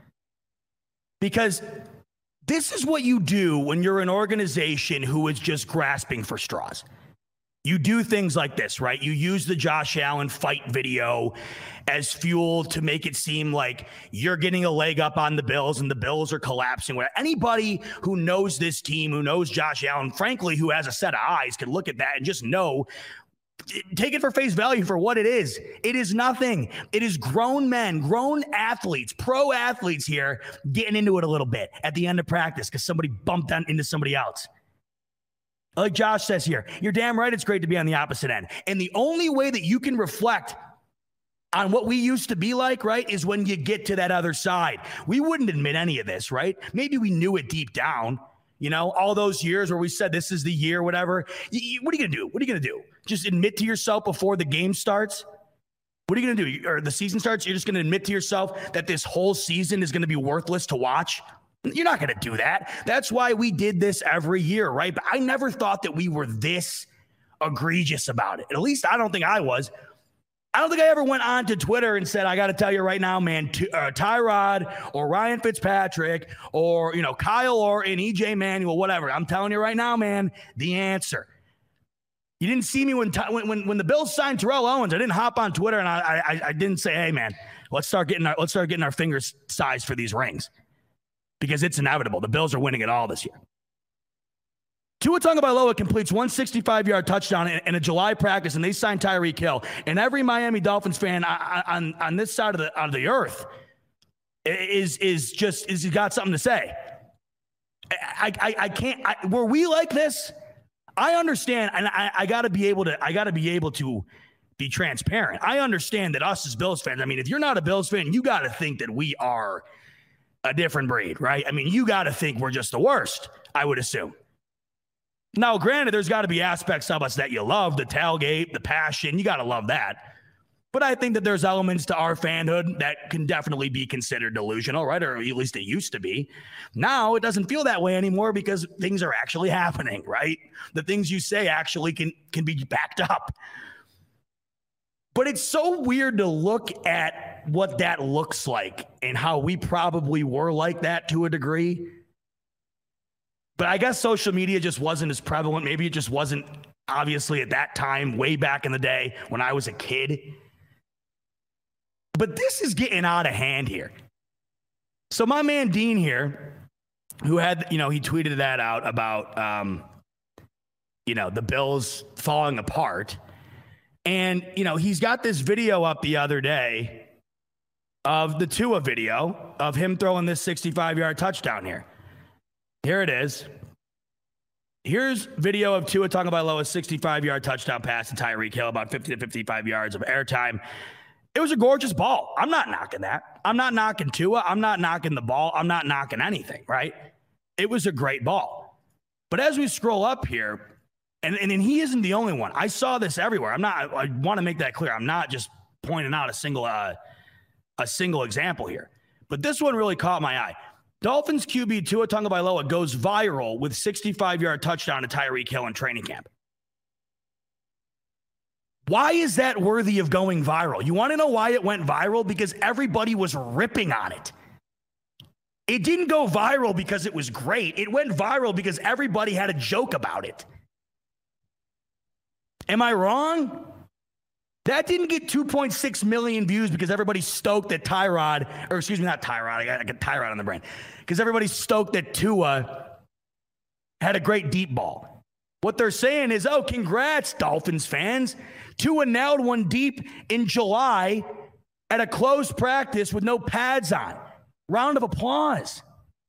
Because this is what you do when you're an organization who is just grasping for straws. You do things like this, right? You use the Josh Allen fight video as fuel to make it seem like you're getting a leg up on the Bills and the Bills are collapsing. Where anybody who knows this team, who knows Josh Allen, frankly, who has a set of eyes, can look at that and just know, take it for face value for what it is. It is nothing. It is grown men, grown athletes, pro athletes here getting into it a little bit at the end of practice because somebody bumped on, into somebody else. Like Josh says here, you're damn right it's great to be on the opposite end. And the only way that you can reflect on what we used to be like, right, is when you get to that other side. We wouldn't admit any of this, right? Maybe we knew it deep down, you know, all those years where we said this is the year, whatever. You, you, what are you going to do? What are you going to do? Just admit to yourself before the game starts? What are you going to do? Or the season starts, you're just going to admit to yourself that this whole season is going to be worthless to watch? You're not going to do that. That's why we did this every year, right? But I never thought that we were this egregious about it. At least I don't think I was. I don't think I ever went on to Twitter and said, I got to tell you right now, man, t- uh, Tyrod or Ryan Fitzpatrick or, you know, Kyle Orton, E J Manuel, whatever. I'm telling you right now, man, the answer. You didn't see me when when when, when the Bills signed Terrell Owens. I didn't hop on Twitter and I, I I didn't say, hey, man, let's start getting our let's start getting our fingers sized for these rings. Because it's inevitable. The Bills are winning it all this year. Tua Tagovailoa completes one sixty-five yard touchdown in, in a July practice, and they signed Tyreek Hill. And every Miami Dolphins fan on, on this side of the of the earth is is just is got something to say. I I, I can't. I, were we like this? I understand, and I, I got to be able to. I got to be able to be transparent. I understand that us as Bills fans. I mean, if you're not a Bills fan, you got to think that we are a different breed, right? I mean, you got to think we're just the worst, I would assume. Now, granted, there's got to be aspects of us that you love, the tailgate, the passion. You got to love that. But I think that there's elements to our fanhood that can definitely be considered delusional, right? Or at least it used to be. Now it doesn't feel that way anymore because things are actually happening, right? The things you say actually can, can be backed up. But it's so weird to look at what that looks like and how we probably were like that to a degree. But I guess social media just wasn't as prevalent. Maybe it just wasn't obviously at that time, way back in the day when I was a kid. But this is getting out of hand here. So my man Dean here, who had, you know, he tweeted that out about, um, you know, the Bills falling apart. And, you know, he's got this video up the other day of the Tua video of him throwing this sixty-five-yard touchdown here. Here it is. Here's video of Tua Tagovailoa's sixty-five-yard touchdown pass to Tyreek Hill, about fifty to fifty-five yards of airtime. It was a gorgeous ball. I'm not knocking that. I'm not knocking Tua. I'm not knocking the ball. I'm not knocking anything, right? It was a great ball. But as we scroll up here, and, and, and he isn't the only one. I saw this everywhere. I'm not, I want to make that clear. I'm not just pointing out a single, uh, a single example here. But this one really caught my eye. Dolphins Q B Tua Tagovailoa goes viral with sixty-five-yard touchdown to Tyreek Hill in training camp. Why is that worthy of going viral? You want to know why it went viral? Because everybody was ripping on it. It didn't go viral because it was great. It went viral because everybody had a joke about it. Am I wrong? That didn't get two point six million views because everybody's stoked that Tyrod, or excuse me, not Tyrod, I got, I got Tyrod on the brain. Because everybody's stoked that Tua had a great deep ball. What they're saying is, oh, congrats, Dolphins fans. Tua nailed one deep in July at a closed practice with no pads on. Round of applause.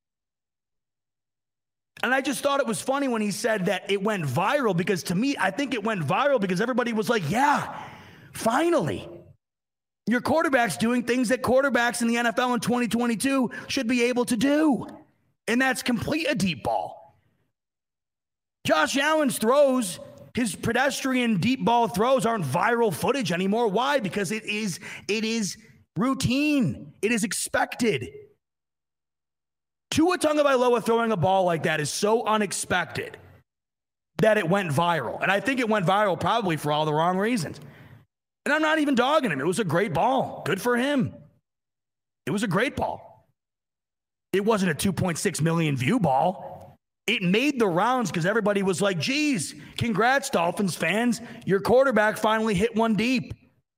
And I just thought it was funny when he said that it went viral because to me, I think it went viral because everybody was like, yeah, finally. Your quarterback's doing things that quarterbacks in the N F L in twenty twenty-two should be able to do. And that's complete a deep ball. Josh Allen's throws, his pedestrian deep ball throws aren't viral footage anymore. Why? Because it is, it is routine. It is expected. Tua Tagovailoa throwing a ball like that is so unexpected that it went viral. And I think it went viral probably for all the wrong reasons. And I'm not even dogging him. It was a great ball. Good for him. It was a great ball. It wasn't a two point six million view ball. It made the rounds because everybody was like, geez, congrats, Dolphins fans. Your quarterback finally hit one deep.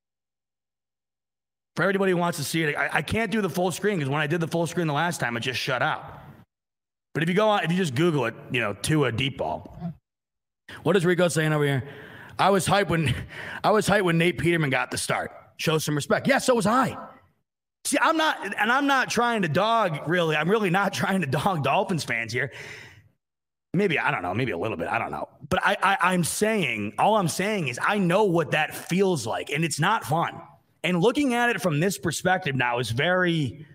For everybody who wants to see it, I, I can't do the full screen because when I did the full screen the last time, it just shut out. But if you go on, if you just Google it, you know, to a deep ball. What is Rico saying over here? I was hyped when I was hyped when Nate Peterman got the start. Show some respect. Yeah, so was I. See, I'm not, and I'm not trying to dog, really. I'm really not trying to dog Dolphins fans here. Maybe, I don't know, maybe a little bit. I don't know. But I, I, I'm saying, all I'm saying is I know what that feels like, and it's not fun. And looking at it from this perspective now is very,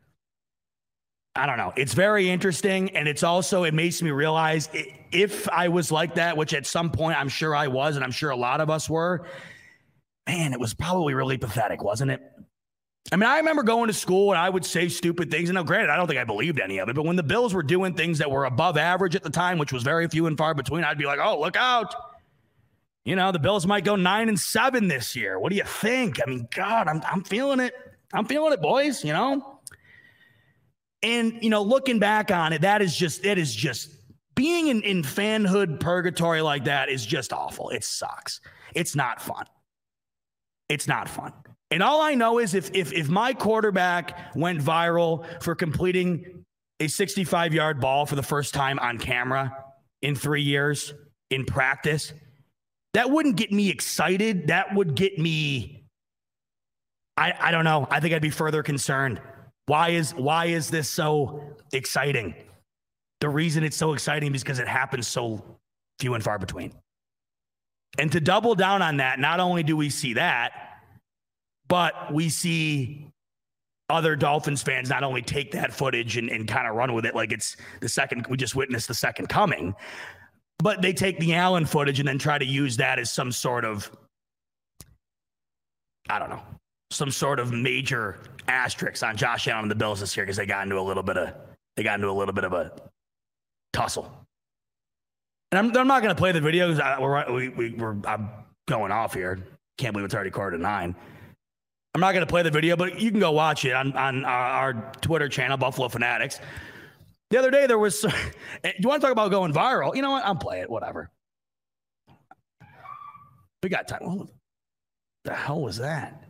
I don't know, it's very interesting. And it's also, it makes me realize if I was like that, which at some point I'm sure I was, and I'm sure a lot of us were, man, it was probably really pathetic, wasn't it? I mean, I remember going to school and I would say stupid things. And now, granted, I don't think I believed any of it, but when the Bills were doing things that were above average at the time, which was very few and far between, I'd be like, oh, look out. You know, the Bills might go nine and seven this year. What do you think? I mean, God, I'm I'm feeling it. I'm feeling it, boys, you know? And, you know, looking back on it, that is just, it is just, being in, in fanhood purgatory like that is just awful. It sucks. It's not fun. It's not fun. And all I know is if if if my quarterback went viral for completing a sixty-five-yard ball for the first time on camera in three years in practice, that wouldn't get me excited. That would get me, I, I don't know. I think I'd be further concerned. Why is why is this so exciting? The reason it's so exciting is because it happens so few and far between. And to double down on that, not only do we see that, but we see other Dolphins fans not only take that footage and, and kind of run with it like it's the second, we just witnessed the second coming, But they take the Allen footage and then try to use that as some sort of, I don't know, some sort of major asterisk on Josh Allen and the Bills this year because they got into a little bit of they got into a little bit of a tussle. And I'm, I'm not going to play the video because we're we, we, we're I'm going off here. Can't believe it's already quarter to nine. I'm not going to play the video, but you can go watch it on on our, our Twitter channel, Buffalo Fanatics. The other day there was. You want to talk about going viral? You know what? I'll play it. Whatever. We got time. What the hell was that?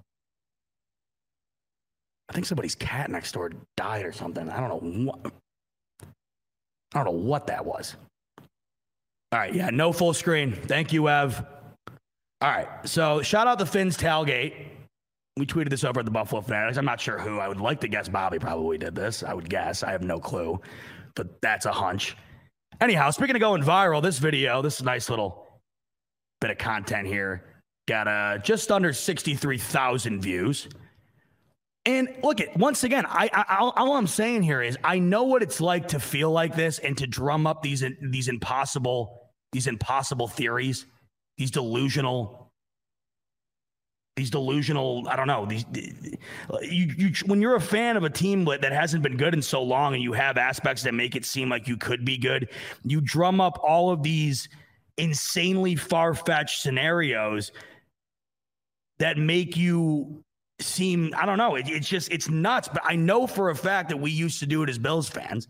I think somebody's cat next door died or something. I don't know what. I don't know what that was. All right, yeah, no full screen. Thank you, Ev. All right, so shout out to Finn's Tailgate. We tweeted this over at the Buffalo Fanatics. I'm not sure who. I would like to guess Bobby probably did this. I would guess. I have no clue, but that's a hunch. Anyhow, speaking of going viral, this video, this is a nice little bit of content here. Got uh, just under sixty-three thousand views. And look, it once again, I, I all, all I'm saying here is I know what it's like to feel like this and to drum up these these impossible these impossible theories, these delusional, these delusional. I don't know. These you, you when you're a fan of a team that hasn't been good in so long, and you have aspects that make it seem like you could be good, you drum up all of these insanely far-fetched scenarios that make you seem, I don't know, it, it's just, it's nuts. But I know for a fact that we used to do it as Bills fans.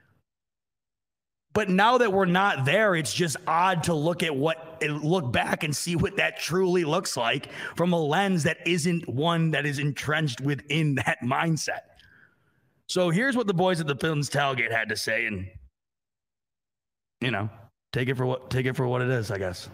But now that we're not there, it's just odd to look at what, look back and see what that truly looks like from a lens that isn't one that is entrenched within that mindset. So here's what the boys at the Finn's Tailgate had to say, and, you know, take it for what, take it for what it is, I guess.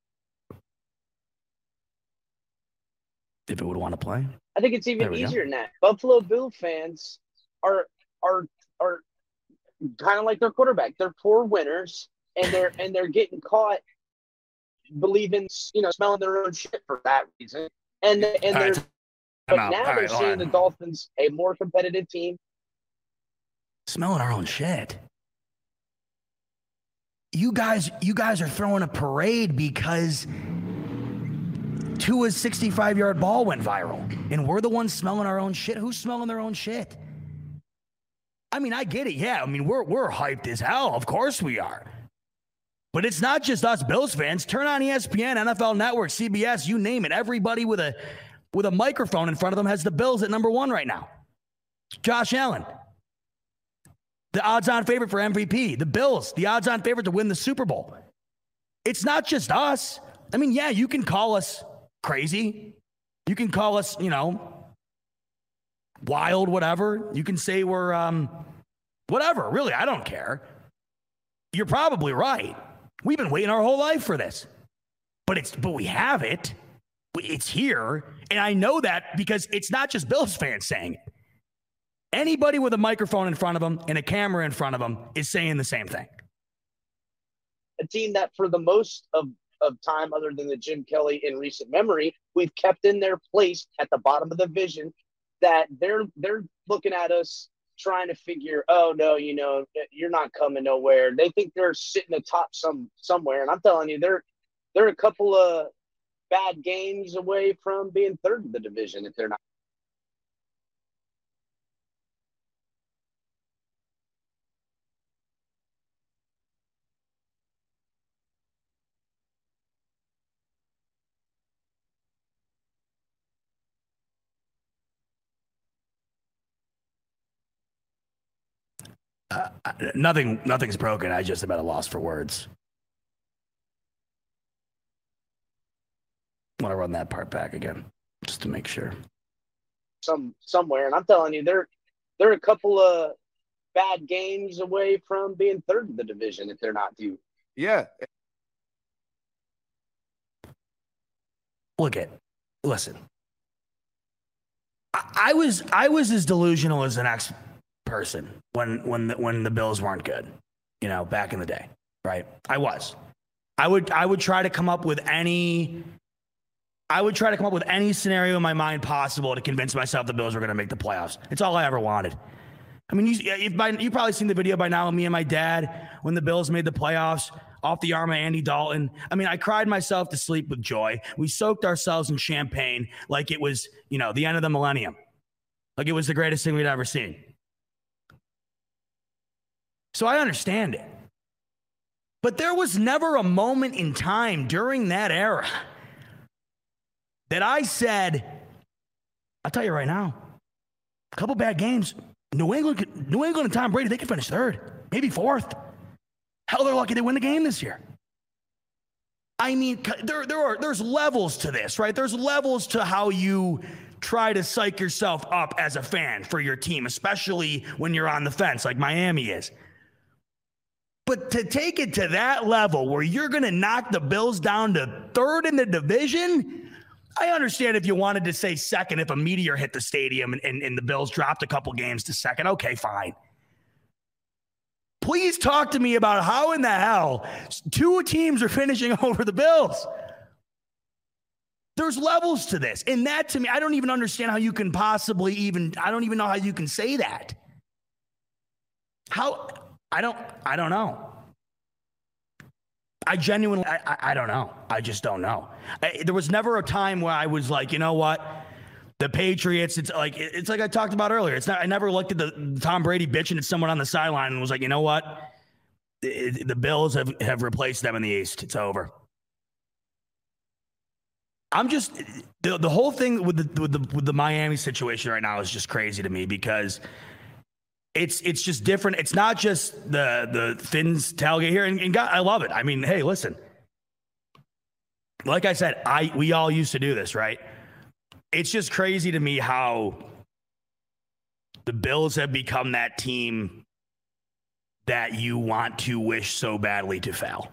If it would want to play. I think it's even easier than that. Buffalo Bill fans are are are kind of like their quarterback. They're poor winners, and they're and they're getting caught believing, you know, smelling their own shit for that reason. And they, and they're right. but now they're right, seeing the Dolphins a more competitive team. Smelling our own shit. You guys, you guys are throwing a parade because Tua's sixty-five-yard ball went viral, and we're the ones smelling our own shit. Who's smelling their own shit? I mean, I get it. Yeah, I mean, we're we're hyped as hell. Of course we are. But it's not just us Bills fans. Turn on E S P N, N F L Network, C B S, you name it. Everybody with a with a microphone in front of them has the Bills at number one right now. Josh Allen, the odds-on favorite for M V P. The Bills, the odds-on favorite to win the Super Bowl. It's not just us. I mean, yeah, you can call us crazy. You can call us, you know, wild, whatever. You can say we're, um, whatever. Really, I don't care. You're probably right. We've been waiting our whole life for this. But it's, but we have it. It's here. And I know that because it's not just Bills fans saying it. Anybody with a microphone in front of them and a camera in front of them is saying the same thing. A team that for the most of of time, other than the Jim Kelly in recent memory, we've kept in their place at the bottom of the division, that they're they're looking at us trying to figure, oh no, you know, you're not coming nowhere. They think they're sitting atop some somewhere, and I'm telling you, they're they're a couple of bad games away from being third in the division if they're not. Uh, nothing, nothing's broken. I just about a loss for words. I want to run that part back again, just to make sure. Some somewhere, and I'm telling you, they're they're a couple of bad games away from being third in the division if they're not due. Yeah. Look at, listen. I, I was I was as delusional as the next person when when the, when the Bills weren't good, you know, back in the day, right? I was. I would I would try to come up with any I would try to come up with any scenario in my mind possible to convince myself the Bills were going to make the playoffs. It's all I ever wanted. I mean, you, if by, you've probably seen the video by now of me and my dad when the Bills made the playoffs. off the arm of Andy Dalton. I mean, I cried myself to sleep with joy. We soaked ourselves in champagne like it was, you know, the end of the millennium. Like it was the greatest thing we'd ever seen. So I understand it. But there was never a moment in time during that era that I said, I'll tell you right now, a couple bad games, New England, could, New England and Tom Brady, they could finish third, maybe fourth. Hell, they're lucky they win the game this year. I mean, there, there are there's levels to this, right? There's levels to how you try to psych yourself up as a fan for your team, especially when you're on the fence like Miami is. But to take it to that level where you're going to knock the Bills down to third in the division, I understand if you wanted to say second if a meteor hit the stadium and, and, and the Bills dropped a couple games to second. Okay, fine. Please talk to me about how in the hell two teams are finishing over the Bills. There's levels to this. And that, to me, I don't even understand how you can possibly even, I don't even know how you can say that. How... I don't, I don't know. I genuinely, I, I, I don't know. I just don't know. I, there was never a time where I was like, you know what? The Patriots, it's like, it's like I talked about earlier. It's not, I never looked at the Tom Brady bitching at someone on the sideline and was like, you know what? The, the Bills have, have replaced them in the East. It's over. I'm just, the, the whole thing with the, with the, with the Miami situation right now is just crazy to me because It's it's just different. It's not just the the Fins tailgate here, and, and God, I love it. I mean, hey, listen. Like I said, I we all used to do this, right? It's just crazy to me how the Bills have become that team that you want to wish so badly to fail.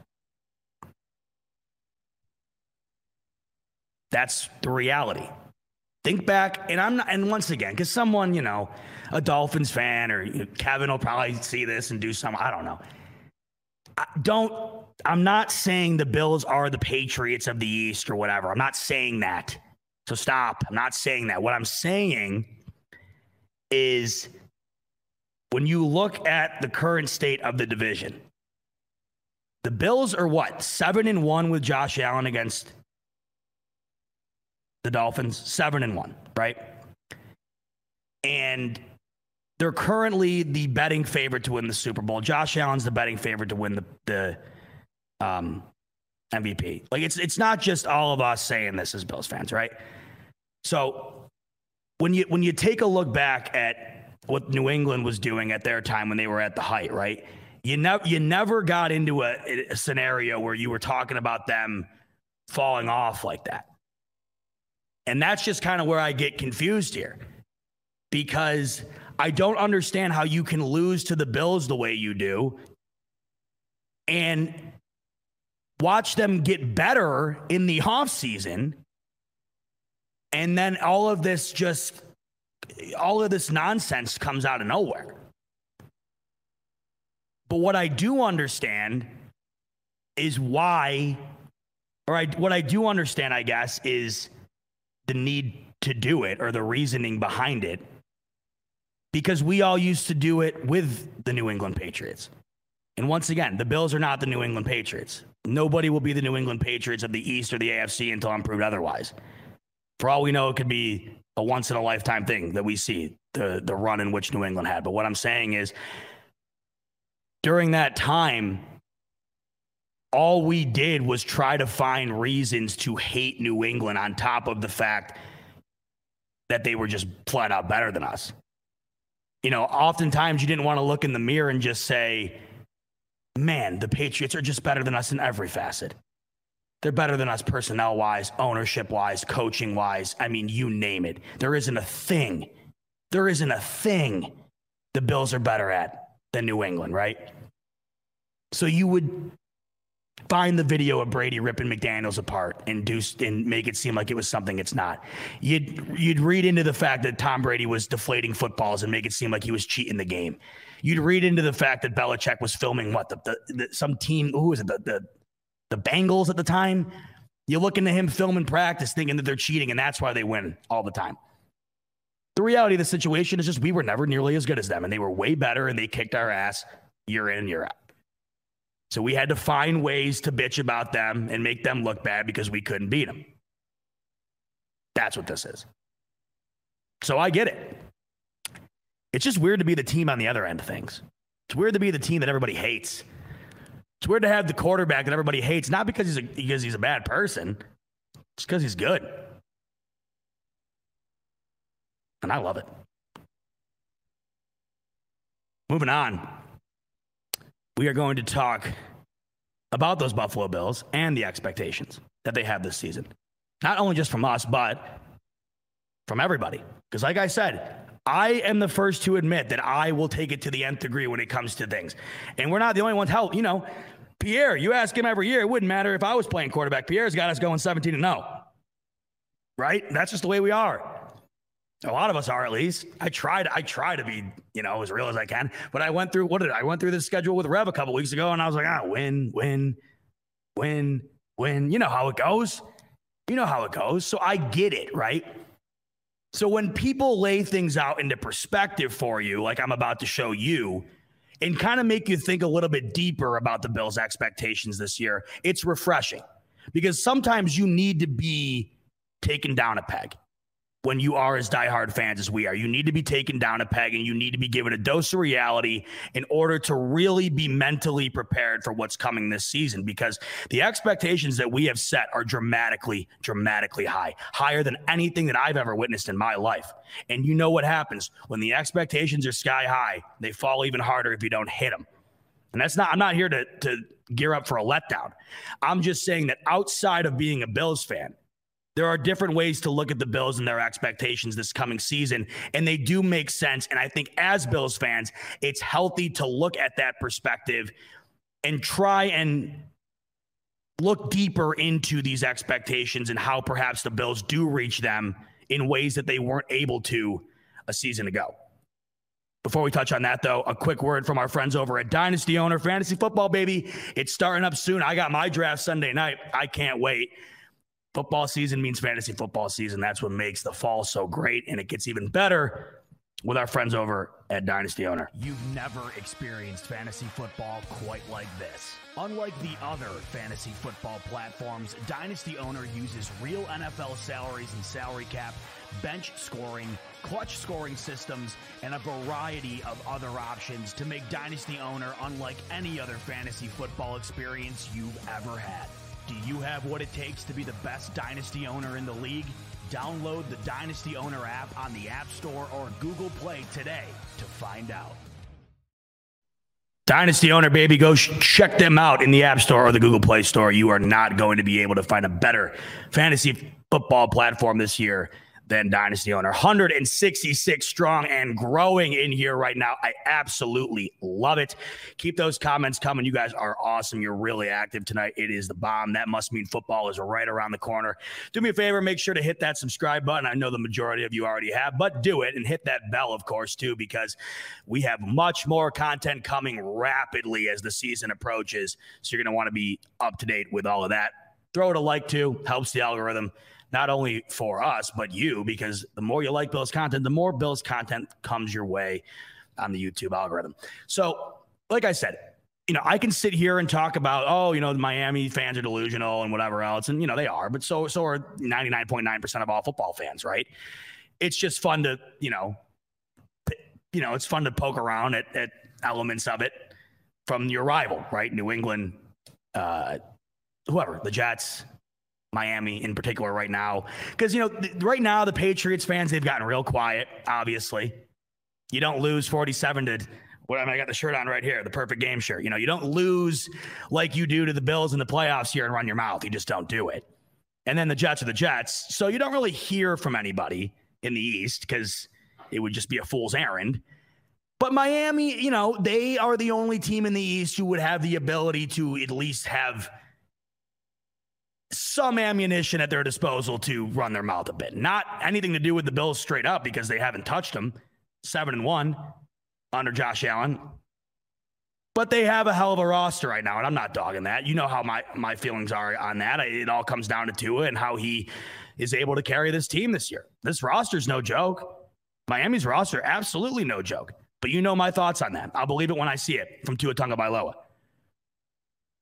That's the reality. Think back, and I'm not, and once again, because someone, you know, a Dolphins fan or you know, Kevin will probably see this and do some, I don't know. I don't, I'm not saying the Bills are the Patriots of the East or whatever. I'm not saying that. So stop. I'm not saying that. What I'm saying is when you look at the current state of the division, the Bills are what? Seven and one with Josh Allen against the Dolphins, seven and one, right? And they're currently the betting favorite to win the Super Bowl. Josh Allen's the betting favorite to win the, the um, M V P. Like it's it's not just all of us saying this as Bills fans, right? So when you when you take a look back at what New England was doing at their time when they were at the height, right? You never you never got into a, a scenario where you were talking about them falling off like that. And that's just kind of where I get confused here because I don't understand how you can lose to the Bills the way you do and watch them get better in the offseason. And then all of this just, all of this nonsense comes out of nowhere. But what I do understand is why, or I, what I do understand, I guess, is the need to do it or the reasoning behind it because we all used to do it with the New England Patriots. And once again, the Bills are not the New England Patriots. Nobody will be the New England Patriots of the East or the A F C until I'm proved otherwise. For all we know, it could be a once in a lifetime thing that we see the, the run in which New England had. But what I'm saying is during that time, all we did was try to find reasons to hate New England on top of the fact that they were just flat out better than us. You know, oftentimes you didn't want to look in the mirror and just say, man, the Patriots are just better than us in every facet. They're better than us personnel-wise, ownership-wise, coaching-wise. I mean, you name it. There isn't a thing. There isn't a thing the Bills are better at than New England, right? So you would find the video of Brady ripping McDaniels apart and do and make it seem like it was something it's not. You'd you'd read into the fact that Tom Brady was deflating footballs and make it seem like he was cheating the game. You'd read into the fact that Belichick was filming what the, the, the some team who was it the, the the Bengals at the time. You look into him filming practice thinking that they're cheating and that's why they win all the time. The reality of the situation is just we were never nearly as good as them and they were way better and they kicked our ass year in and year out. So we had to find ways to bitch about them and make them look bad because we couldn't beat them. That's what this is. So I get it. It's just weird to be the team on the other end of things. It's weird to be the team that everybody hates. It's weird to have the quarterback that everybody hates, not because he's a, because he's a bad person, it's because he's good. And I love it. Moving on. We are going to talk about those Buffalo Bills and the expectations that they have this season. Not only just from us, but from everybody. Because like I said, I am the first to admit that I will take it to the nth degree when it comes to things. And we're not the only ones. Hell, you know, Pierre, you ask him every year, it wouldn't matter if I was playing quarterback. Pierre's got us going seventeen and oh. Right? That's just the way we are. A lot of us are, at least. I tried. I try to be, you know, as real as I can. But I went through, what did I, I went through this schedule with Rev a couple weeks ago, and I was like, ah, win, win, win, win. You know how it goes. You know how it goes. So I get it, right? So when people lay things out into perspective for you, like I'm about to show you, and kind of make you think a little bit deeper about the Bills' expectations this year, it's refreshing. Because sometimes you need to be taken down a peg. When you are as diehard fans as we are, you need to be taken down a peg and you need to be given a dose of reality in order to really be mentally prepared for what's coming this season, because the expectations that we have set are dramatically, dramatically high, higher than anything that I've ever witnessed in my life. And you know what happens when the expectations are sky high, they fall even harder if you don't hit them. And that's not, I'm not here to, to gear up for a letdown. I'm just saying that outside of being a Bills fan, there are different ways to look at the Bills and their expectations this coming season, and they do make sense. And I think as Bills fans, it's healthy to look at that perspective and try and look deeper into these expectations and how perhaps the Bills do reach them in ways that they weren't able to a season ago. Before we touch on that, though, a quick word from our friends over at Dynasty Owner Fantasy Football, baby. It's starting up soon. I got my draft Sunday night. I can't wait. Football season means fantasy football season. That's what makes the fall so great, and it gets even better with our friends over at Dynasty Owner. You've never experienced fantasy football quite like this. Unlike the other fantasy football platforms, Dynasty Owner uses real N F L salaries and salary cap, bench scoring, clutch scoring systems, and a variety of other options to make Dynasty Owner unlike any other fantasy football experience you've ever had. Do you have what it takes to be the best Dynasty Owner in the league? Download the Dynasty Owner app on the App Store or Google Play today to find out. Dynasty Owner, baby, go sh- check them out in the App Store or the Google Play Store. You are not going to be able to find a better fantasy football platform this year than Dynasty Owner. one hundred sixty-six strong and growing in here right now. I absolutely love it. Keep those comments coming. You guys are awesome. You're really active tonight. It is the bomb. That must mean football is right around the corner. Do me a favor. Make sure to hit that subscribe button. I know the majority of you already have, but do it and hit that bell, of course, too, because we have much more content coming rapidly as the season approaches. So you're going to want to be up to date with all of that. Throw it a like, too. Helps the algorithm. Not only for us, but you, because the more you like Bills content, the more Bills content comes your way on the YouTube algorithm. So, like I said, you know, I can sit here and talk about, oh, you know, the Miami fans are delusional and whatever else. And, you know, they are, but so, so are ninety-nine point nine percent of all football fans, right? It's just fun to, you know, you know, it's fun to poke around at, at elements of it from your rival, right? New England, uh, whoever, the Jets, Miami in particular right now. Because, you know, th- right now the Patriots fans, they've gotten real quiet, obviously. You don't lose forty-seven to, what I mean, I got the shirt on right here, the perfect game shirt. You know, you don't lose like you do to the Bills in the playoffs here and run your mouth. You just don't do it. And then the Jets are the Jets. So you don't really hear from anybody in the East because it would just be a fool's errand. But Miami, you know, they are the only team in the East who would have the ability to at least have some ammunition at their disposal to run their mouth a bit. Not anything to do with the Bills straight up because they haven't touched them. Seven and one under Josh Allen. But they have a hell of a roster right now, and I'm not dogging that. You know how my, my feelings are on that. It all comes down to Tua and how he is able to carry this team this year. This roster's no joke. Miami's roster, absolutely no joke. But you know my thoughts on that. I'll believe it when I see it from Tua Tagovailoa.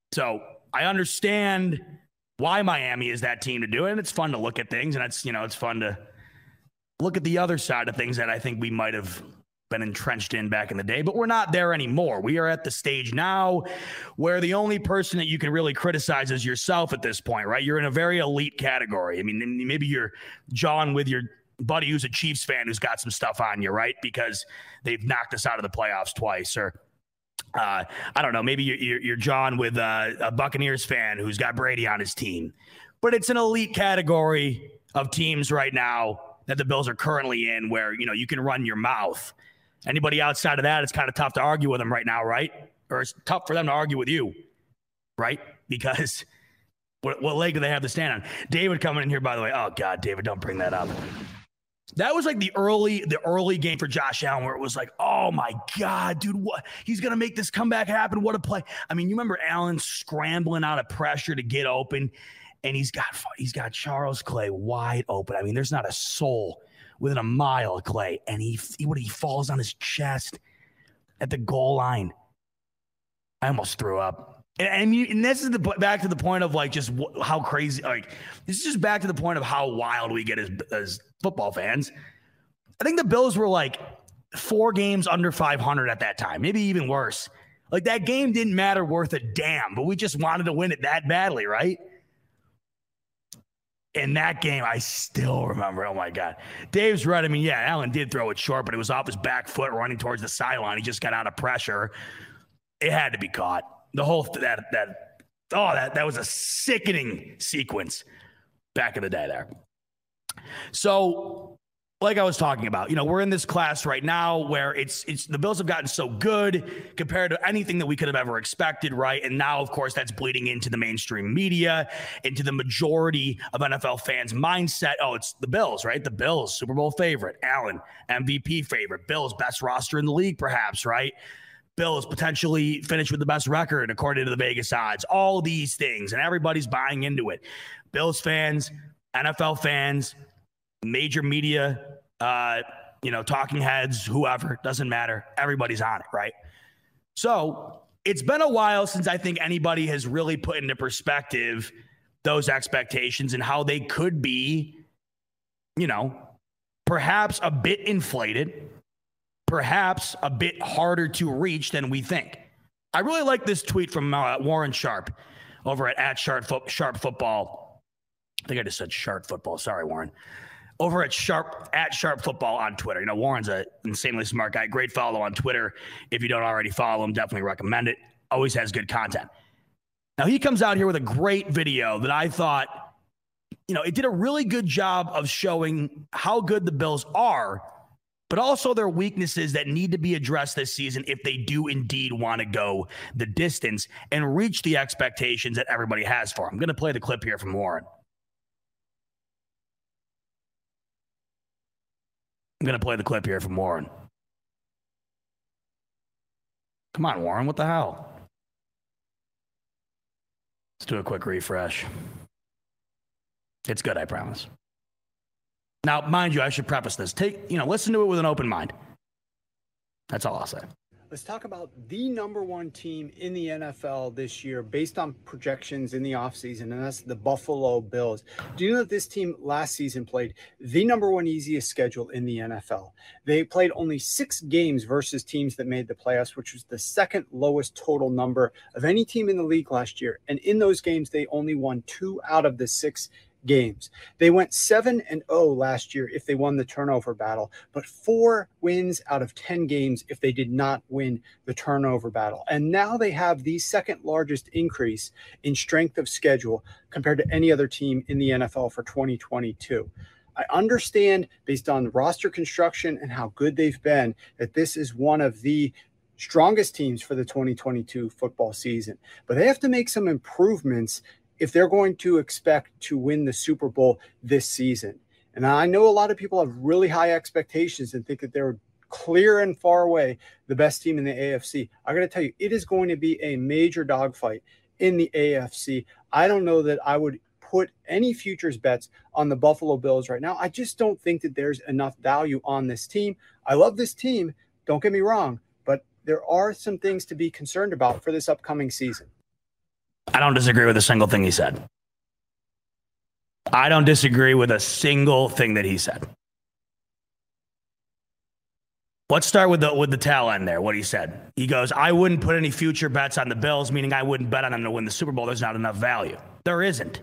So I understand why Miami is that team to do it, and it's fun to look at things, and it's, you know, it's fun to look at the other side of things that I think we might have been entrenched in back in the day, but we're not there anymore. We are at the stage now where the only person that you can really criticize is yourself at this point, right? You're in a very elite category. I mean, maybe you're John with your buddy who's a Chiefs fan who's got some stuff on you, right? Because they've knocked us out of the playoffs twice. Or uh, I don't know, maybe you're, you're, you're John with uh, a Buccaneers fan who's got Brady on his team. But it's an elite category of teams right now that the Bills are currently in where, you know, you can run your mouth. Anybody outside of that, it's kind of tough to argue with them right now, right? Or it's tough for them to argue with you, right? Because what, what leg do they have to stand on? David coming in here, by the way. Oh, God, David, don't bring that up. That was like the early the early game for Josh Allen where it was like, oh, my God, dude, what? He's going to make this comeback happen. What a play. I mean, you remember Allen scrambling out of pressure to get open, and he's got he's got Charles Clay wide open. I mean, there's not a soul within a mile of Clay, and he, he what he falls on his chest at the goal line. I almost threw up. And, I mean, and this is the back to the point of like just wh- how crazy. Like this is just back to the point of how wild we get as as football fans. I think the Bills were like four games under five hundred at that time, maybe even worse. Like that game didn't matter worth a damn, but we just wanted to win it that badly, right? In that game, I still remember. Oh, my God. Dave's right. I mean, yeah, Allen did throw it short, but it was off his back foot running towards the sideline. He just got out of pressure. It had to be caught. The whole – that that oh, that, that was a sickening sequence back in the day there. So, like I was talking about, you know, we're in this class right now where it's it's the Bills have gotten so good compared to anything that we could have ever expected, right? And now, of course, that's bleeding into the mainstream media, into the majority of N F L fans' mindset. Oh, it's the Bills, right? The Bills, Super Bowl favorite. Allen, M V P favorite. Bills, best roster in the league, perhaps, right? Bills potentially finish with the best record according to the Vegas odds. All these things, and everybody's buying into it. Bills fans, N F L fans, major media, uh, you know, talking heads, whoever, doesn't matter. Everybody's on it, right? So it's been a while since I think anybody has really put into perspective those expectations and how they could be, you know, perhaps a bit inflated, perhaps a bit harder to reach than we think. I really like this tweet from uh, Warren Sharp over at, at Sharp, Fo- Sharp Football. I think I just said Sharp Football. Sorry, Warren. Over at Sharp at Sharp Football on Twitter. You know, Warren's an insanely smart guy. Great follow on Twitter. If you don't already follow him, definitely recommend it. Always has good content. Now, he comes out here with a great video that I thought, you know, it did a really good job of showing how good the Bills are, but also their weaknesses that need to be addressed this season if they do indeed want to go the distance and reach the expectations that everybody has for them. I'm going to play the clip here from Warren. I'm going to play the clip here from Warren. Come on, Warren. What the hell? Let's do a quick refresh. It's good, I promise. Now, mind you, I should preface this. Take, you know, listen to it with an open mind. That's all I'll say. Let's talk about the number one team in the N F L this year based on projections in the offseason, and that's the Buffalo Bills. Do you know that this team last season played the number one easiest schedule in the N F L? They played only six games versus teams that made the playoffs, which was the second lowest total number of any team in the league last year. And in those games, they only won two out of the six games. They went seven and oh last year if they won the turnover battle, but four wins out of ten games if they did not win the turnover battle. And now they have the second largest increase in strength of schedule compared to any other team in the N F L for twenty twenty-two. I understand, based on roster construction and how good they've been, that this is one of the strongest teams for the twenty twenty-two football season, but they have to make some improvements if they're going to expect to win the Super Bowl this season. And I know a lot of people have really high expectations and think that they're clear and far away the best team in the A F C. I got to tell you, it is going to be a major dogfight in the A F C. I don't know that I would put any futures bets on the Buffalo Bills right now. I just don't think that there's enough value on this team. I love this team, don't get me wrong, but there are some things to be concerned about for this upcoming season. I don't disagree with a single thing he said. I don't disagree with a single thing that he said. Let's start with the with the tail end there, what he said. He goes, I wouldn't put any future bets on the Bills, meaning I wouldn't bet on them to win the Super Bowl. There's not enough value. There isn't.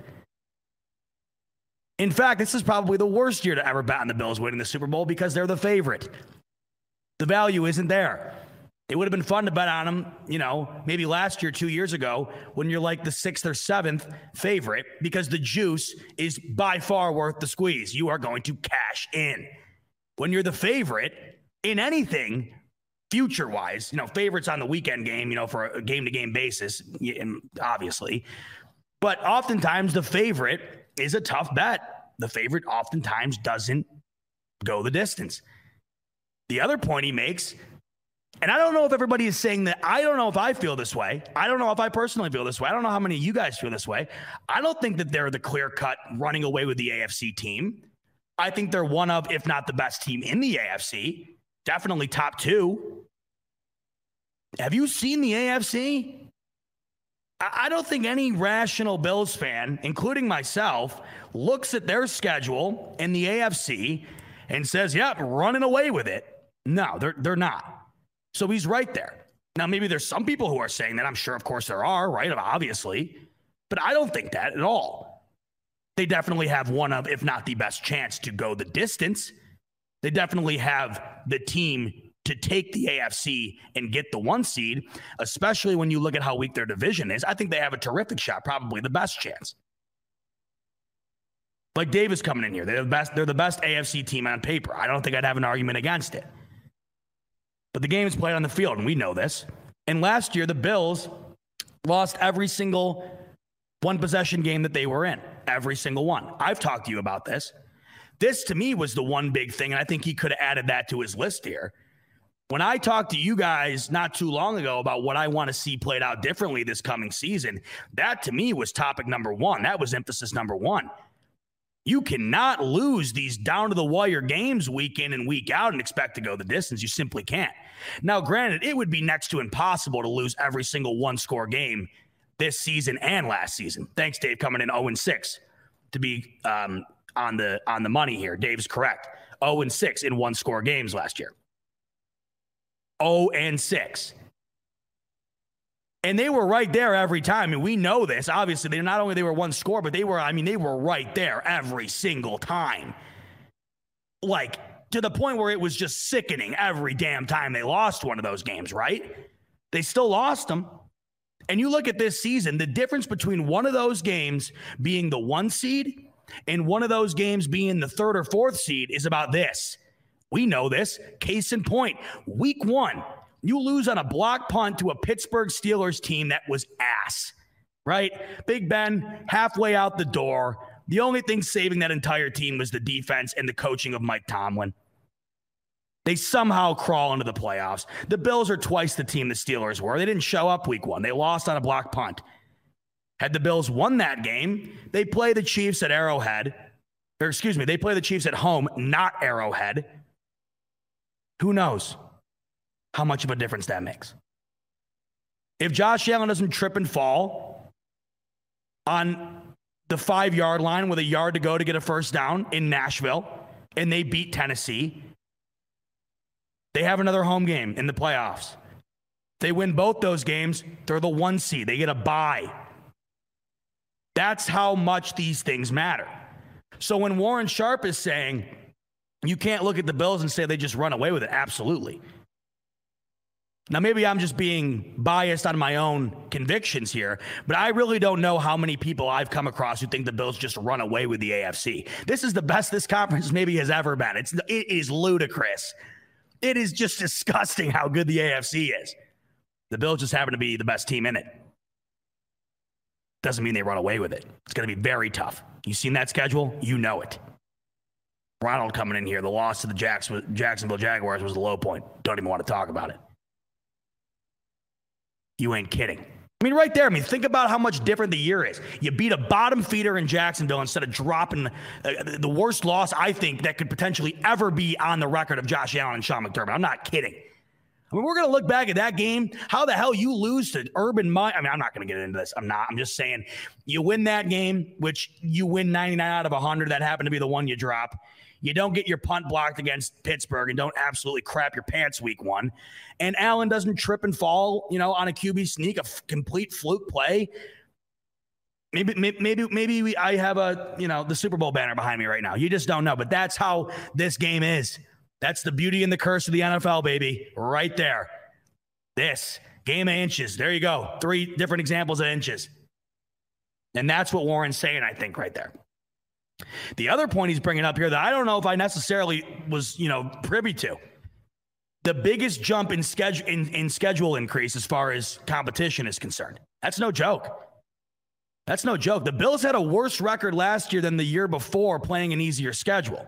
In fact, this is probably the worst year to ever bet on the Bills winning the Super Bowl because they're the favorite. The value isn't there. It would have been fun to bet on them, you know, maybe last year, two years ago, when you're like the sixth or seventh favorite, because the juice is by far worth the squeeze. You are going to cash in. When you're the favorite in anything, future-wise, you know, favorites on the weekend game, you know, for a game-to-game basis, obviously. But oftentimes the favorite is a tough bet. The favorite oftentimes doesn't go the distance. The other point he makes, and I don't know if everybody is saying that. I don't know if I feel this way. I don't know if I personally feel this way. I don't know how many of you guys feel this way. I don't think that they're the clear-cut running away with the A F C team. I think they're one of, if not the best team in the A F C. Definitely top two. Have you seen the A F C? I don't think any rational Bills fan, including myself, looks at their schedule in the A F C and says, yep, running away with it. No, they're they're not. So he's right there. Now, maybe there's some people who are saying that. I'm sure, of course, there are, right? Obviously. But I don't think that at all. They definitely have one of, if not the best chance to go the distance. They definitely have the team to take the A F C and get the one seed, especially when you look at how weak their division is. I think they have a terrific shot, probably the best chance. Like Davis coming in here. They're the best, they're the best A F C team on paper. I don't think I'd have an argument against it. But the game is played on the field, and we know this. And last year, the Bills lost every single one-possession game that they were in. Every single one. I've talked to you about this. This, to me, was the one big thing, and I think he could have added that to his list here. When I talked to you guys not too long ago about what I want to see played out differently this coming season, that, to me, was topic number one. That was emphasis number one. You cannot lose these down-to-the-wire games week in and week out and expect to go the distance. You simply can't. Now, granted, it would be next to impossible to lose every single one-score game this season and last season. Thanks, Dave, coming in oh and six to be um, on the on the money here. Dave's correct. oh and six in one-score games last year. oh and six. And they were right there every time. And we know this. Obviously, they not only they were one score, but they were, I mean, they were right there every single time. Like, to the point where it was just sickening every damn time they lost one of those games, right? They still lost them. And you look at this season, the difference between one of those games being the one seed and one of those games being the third or fourth seed is about this. We know this. Case in point, week one, you lose on a block punt to a Pittsburgh Steelers team that was ass, right? Big Ben halfway out the door. The only thing saving that entire team was the defense and the coaching of Mike Tomlin. They somehow crawl into the playoffs. The Bills are twice the team the Steelers were. They didn't show up week one. They lost on a block punt. Had the Bills won that game, they play the Chiefs at Arrowhead. Or excuse me, they play the Chiefs at home, not Arrowhead. Who knows how much of a difference that makes? If Josh Allen doesn't trip and fall on the five-yard line with a yard to go to get a first down in Nashville, and they beat Tennessee, they have another home game in the playoffs. They win both those games, they're the one seed. They get a bye. That's how much these things matter. So when Warren Sharp is saying, you can't look at the Bills and say they just run away with it, absolutely. Now, maybe I'm just being biased on my own convictions here, but I really don't know how many people I've come across who think the Bills just run away with the A F C. This is the best this conference maybe has ever been. It's, it is ludicrous. It is just disgusting how good the A F C is. The Bills just happen to be the best team in it. Doesn't mean they run away with it. It's going to be very tough. You seen that schedule? You know it. Ronald coming in here. The loss to the Jacksonville Jaguars was the low point. Don't even want to talk about it. You ain't kidding. I mean, right there, I mean, think about how much different the year is. You beat a bottom feeder in Jacksonville instead of dropping uh, the worst loss, I think, that could potentially ever be on the record of Josh Allen and Sean McDermott. I'm not kidding. I mean, we're going to look back at that game. How the hell you lose to Urban Meyer? I mean, I'm not going to get into this. I'm not. I'm just saying you win that game, which you win ninety-nine out of one hundred. That happened to be the one you drop. You don't get your punt blocked against Pittsburgh and don't absolutely crap your pants week one. And Allen doesn't trip and fall, you know, on a Q B sneak, a f- complete fluke play. Maybe, maybe, maybe we, I have a, you know, the Super Bowl banner behind me right now. You just don't know. But that's how this game is. That's the beauty and the curse of the N F L, baby. Right there. This game of inches. There you go. Three different examples of inches. And that's what Warren's saying, I think, right there. The other point he's bringing up here that I don't know if I necessarily was, you know, privy to. The biggest jump in schedule in, in schedule increase as far as competition is concerned. That's no joke. That's no joke. The Bills had a worse record last year than the year before playing an easier schedule.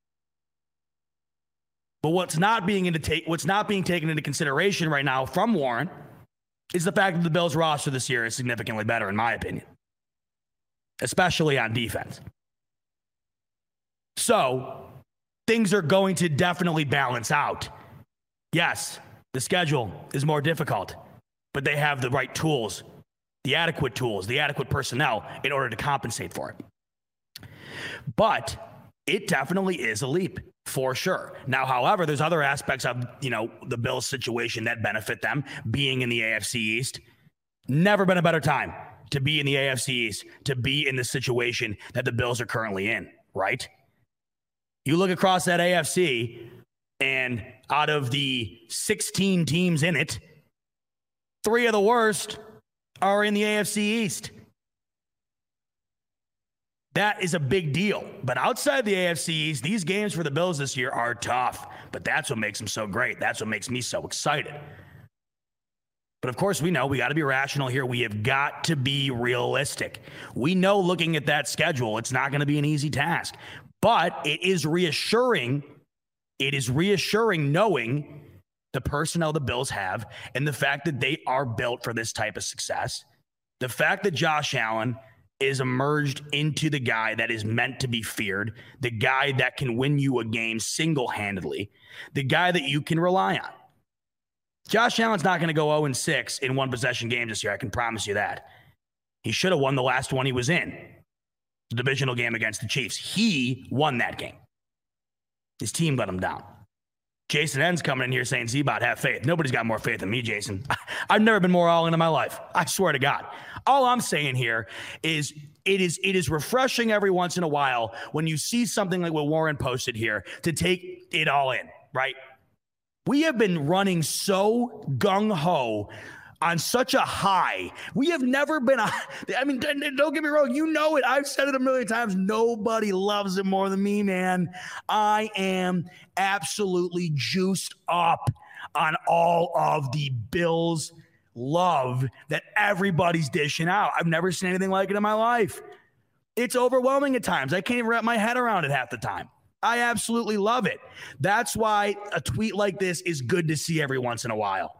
But what's not being into take what's not being taken into consideration right now from Warren is the fact that the Bills roster this year is significantly better, in my opinion, especially on defense. So things are going to definitely balance out. Yes, the schedule is more difficult, but they have the right tools, the adequate tools, the adequate personnel in order to compensate for it. But it definitely is a leap, for sure. Now, however, there's other aspects of, you know, the Bills situation that benefit them being in the A F C East. Never been a better time to be in the A F C East, to be in the situation that the Bills are currently in, right? You look across that A F C, and out of the sixteen teams in it, three of the worst are in the A F C East. That is a big deal. But outside the A F C East, these games for the Bills this year are tough. But that's what makes them so great. That's what makes me so excited. But of course, we know we got to be rational here. We have got to be realistic. We know looking at that schedule, it's not going to be an easy task. But it is reassuring. It is reassuring knowing the personnel the Bills have and the fact that they are built for this type of success. The fact that Josh Allen is emerged into the guy that is meant to be feared, the guy that can win you a game single-handedly, the guy that you can rely on. Josh Allen's not going to go oh and six in one-possession games this year. I can promise you that. He should have won the last one he was in, the divisional game against the Chiefs. He won that game. His team let him down. Jason N's coming in here saying, Z-Bot, have faith. Nobody's got more faith than me, Jason. I've never been more all in in my life. I swear to God. All I'm saying here is it is it is refreshing every once in a while when you see something like what Warren posted here to take it all in, right? We have been running so gung-ho on such a high. We have never been, a, I mean, don't get me wrong. You know it. I've said it a million times. Nobody loves it more than me, man. I am absolutely juiced up on all of the Bills love that everybody's dishing out. I've never seen anything like it in my life. It's overwhelming at times. I can't even wrap my head around it half the time. I absolutely love it. That's why a tweet like this is good to see every once in a while.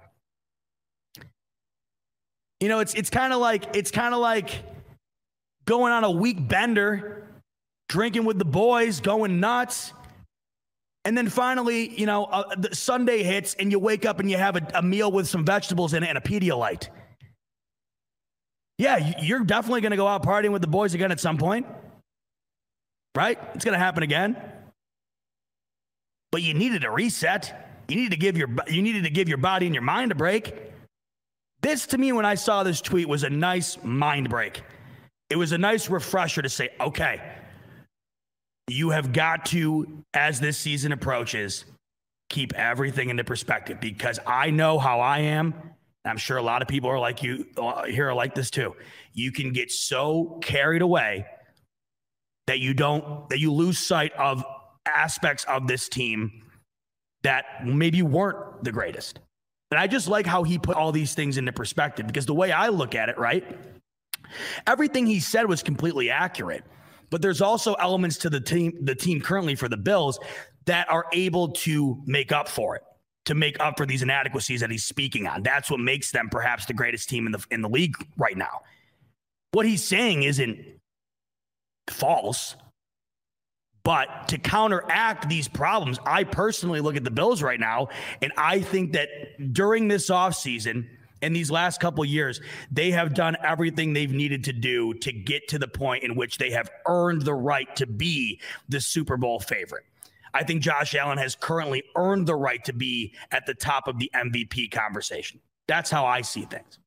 You know, it's it's kind of like it's kind of like going on a week bender, drinking with the boys, going nuts. And then finally, you know, uh, the Sunday hits and you wake up and you have a, a meal with some vegetables in it and a Pedialyte. Yeah, you're definitely going to go out partying with the boys again at some point. Right? It's going to happen again. But you needed a reset. You needed to give your you needed to give your body and your mind a break. This, to me, when I saw this tweet, was a nice mind break. It was a nice refresher to say, okay, you have got to, as this season approaches, keep everything into perspective, because I know how I am. I'm sure a lot of people are like you here are like this too. You can get so carried away that you don't, that you lose sight of aspects of this team that maybe weren't the greatest. And I just like how he put all these things into perspective, because the way I look at it, right, everything he said was completely accurate. But there's also elements to the team, the team currently for the Bills that are able to make up for it, to make up for these inadequacies that he's speaking on. That's what makes them perhaps the greatest team in the in the league right now. What he's saying isn't false, But to counteract these problems, I personally look at the Bills right now, and I think that during this offseason and these last couple of years, they have done everything they've needed to do to get to the point in which they have earned the right to be the Super Bowl favorite. I think Josh Allen has currently earned the right to be at the top of the M V P conversation. That's how I see things.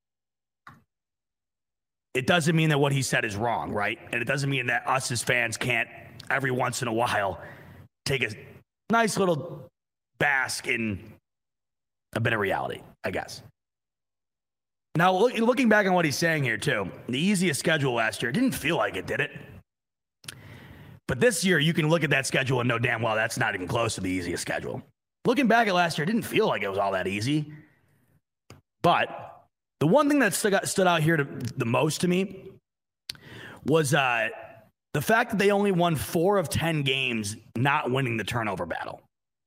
It doesn't mean that what he said is wrong, right? And it doesn't mean that us as fans can't every once in a while take a nice little bask in a bit of reality, I guess. Now, look, looking back on what he's saying here, too, the easiest schedule last year didn't feel like it, did it? But this year, you can look at that schedule and know damn well that's not even close to the easiest schedule. Looking back at last year, it didn't feel like it was all that easy. But the one thing that stood out, stood out here to, the most to me was uh, the fact that they only won four of ten games not winning the turnover battle.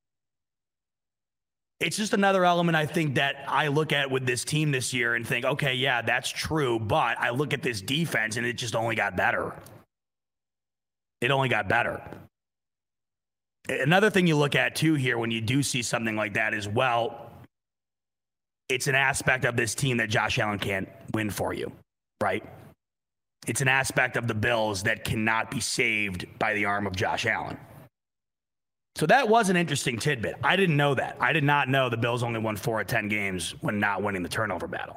It's just another element I think that I look at with this team this year and think, okay, yeah, that's true. But I look at this defense and it just only got better. It only got better. Another thing you look at too here when you do see something like that is, well, it's an aspect of this team that Josh Allen can't win for you, right? It's an aspect of the Bills that cannot be saved by the arm of Josh Allen. So that was an interesting tidbit. I didn't know that. I did not know the Bills only won four of ten games when not winning the turnover battle.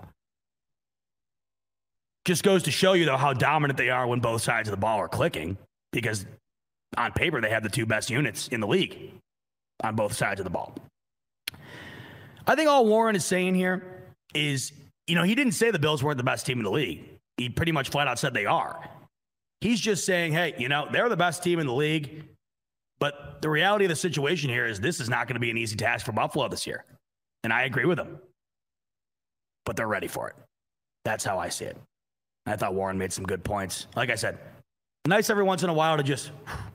Just goes to show you, though, how dominant they are when both sides of the ball are clicking, because on paper they have the two best units in the league on both sides of the ball. I think all Warren is saying here is, you know, he didn't say the Bills weren't the best team in the league. He pretty much flat out said they are. He's just saying, hey, you know, they're the best team in the league. But the reality of the situation here is this is not going to be an easy task for Buffalo this year. And I agree with him. But they're ready for it. That's how I see it. I thought Warren made some good points. Like I said, nice every once in a while to just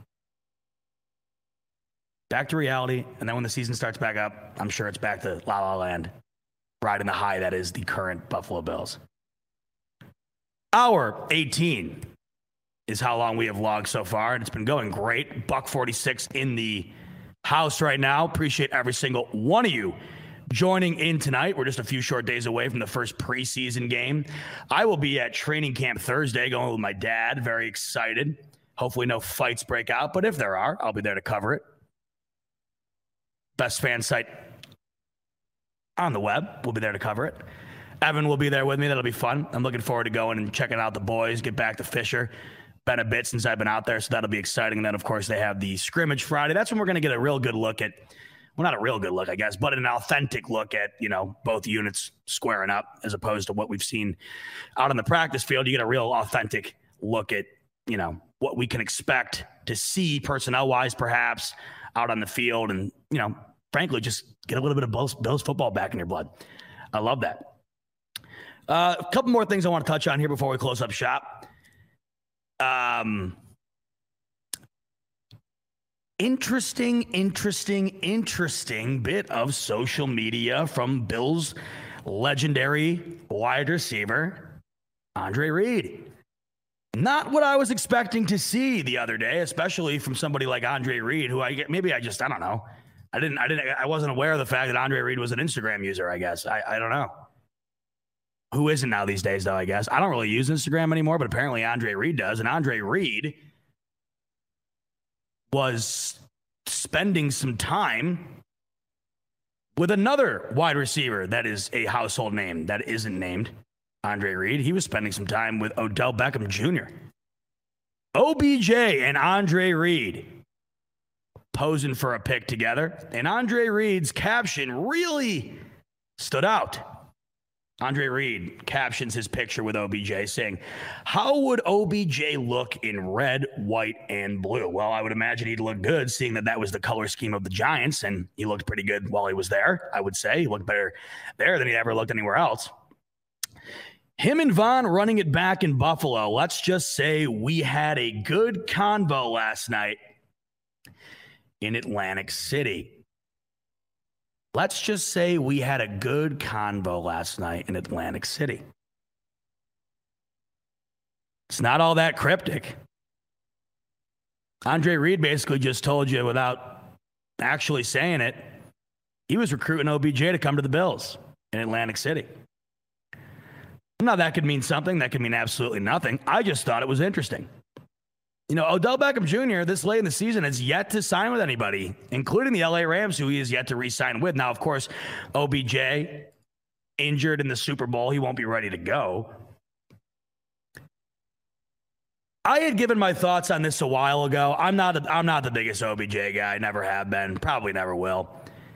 back to reality. And then when the season starts back up, I'm sure it's back to La La Land, riding the high that is the current Buffalo Bills. Hour eighteen is how long we have logged so far, and it's been going great. Buck forty-six in the house right now. Appreciate every single one of you joining in tonight. We're just a few short days away from the first preseason game. I will be at training camp Thursday going with my dad. Very excited. Hopefully no fights break out, but if there are, I'll be there to cover it. Best fan site on the web. We'll be there to cover it. Evan will be there with me. That'll be fun. I'm looking forward to going and checking out the boys, get back to Fisher. Been a bit since I've been out there, so that'll be exciting. And then, of course, they have the scrimmage Friday. That's when we're going to get a real good look at, well, not a real good look, I guess, but an authentic look at, you know, both units squaring up as opposed to what we've seen out on the practice field. You get a real authentic look at, you know, what we can expect to see personnel-wise, perhaps, out on the field. And, you know, frankly, just get a little bit of Bills, Bills football back in your blood. I love that. Uh, a couple more things I want to touch on here before we close up shop. Um, interesting, interesting, interesting bit of social media from Bills' legendary wide receiver, Andre Reed. Not what I was expecting to see the other day, especially from somebody like Andre Reed, who I get, maybe I just, I don't know. I didn't, I didn't, I wasn't aware of the fact that Andre Reed was an Instagram user, I guess. I, I don't know. Who isn't now these days, though, I guess. I don't really use Instagram anymore, but apparently Andre Reed does. And Andre Reed was spending some time with another wide receiver that is a household name that isn't named Andre Reed. He was spending some time with Odell Beckham Junior O B J and Andre Reed posing for a pic together. And Andre Reed's caption really stood out. Andre Reed captions his picture with O B J saying, how would O B J look in red, white, and blue? Well, I would imagine he'd look good, seeing that that was the color scheme of the Giants, and he looked pretty good while he was there, I would say. He looked better there than he ever looked anywhere else. Him and Von running it back in Buffalo. Let's just say we had a good convo last night in Atlantic City. Let's just say we had a good convo last night in Atlantic City. It's not all that cryptic. Andre Reed basically just told you without actually saying it, he was recruiting O B J to come to the Bills in Atlantic City. Now, that could mean something. That could mean absolutely nothing. I just thought it was interesting. You know, Odell Beckham Junior, this late in the season, has yet to sign with anybody, including the L A Rams, who he has yet to re-sign with. Now, of course, O B J, injured in the Super Bowl. He won't be ready to go. I had given my thoughts on this a while ago. I'm not, a, I'm not the biggest O B J guy. Never have been. Probably never will.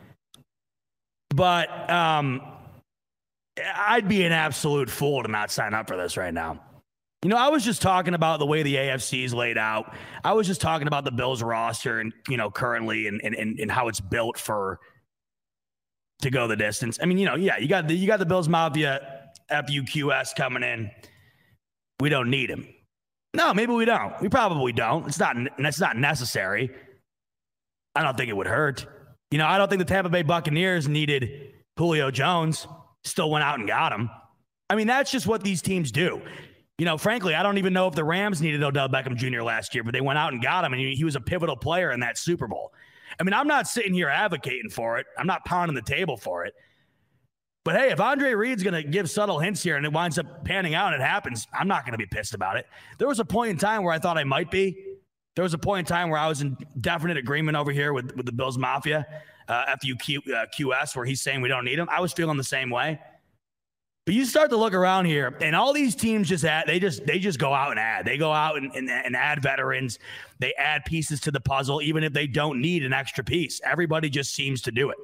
But um, I'd be an absolute fool to not sign up for this right now. You know, I was just talking about the way the A F C is laid out. I was just talking about the Bills roster and, you know, currently and, and, and how it's built for to go the distance. I mean, you know, yeah, you got the, you got the Bills Mafia F U Q S coming in. We don't need him. No, maybe we don't. We probably don't. It's not, it's not necessary. I don't think it would hurt. You know, I don't think the Tampa Bay Buccaneers needed Julio Jones. Still went out and got him. I mean, that's just what these teams do. You know, frankly, I don't even know if the Rams needed Odell Beckham Junior last year, but they went out and got him, and he, he was a pivotal player in that Super Bowl. I mean, I'm not sitting here advocating for it. I'm not pounding the table for it. But, hey, if Andre Reed's going to give subtle hints here and it winds up panning out and it happens, I'm not going to be pissed about it. There was a point in time where I thought I might be. There was a point in time where I was in definite agreement over here with, with the Bills Mafia, uh, F U Q, uh, Q S, where he's saying we don't need him. I was feeling the same way. But you start to look around here, and all these teams just add, they just they just go out and add. They go out and, and, and add veterans. They add pieces to the puzzle, even if they don't need an extra piece. Everybody just seems to do it.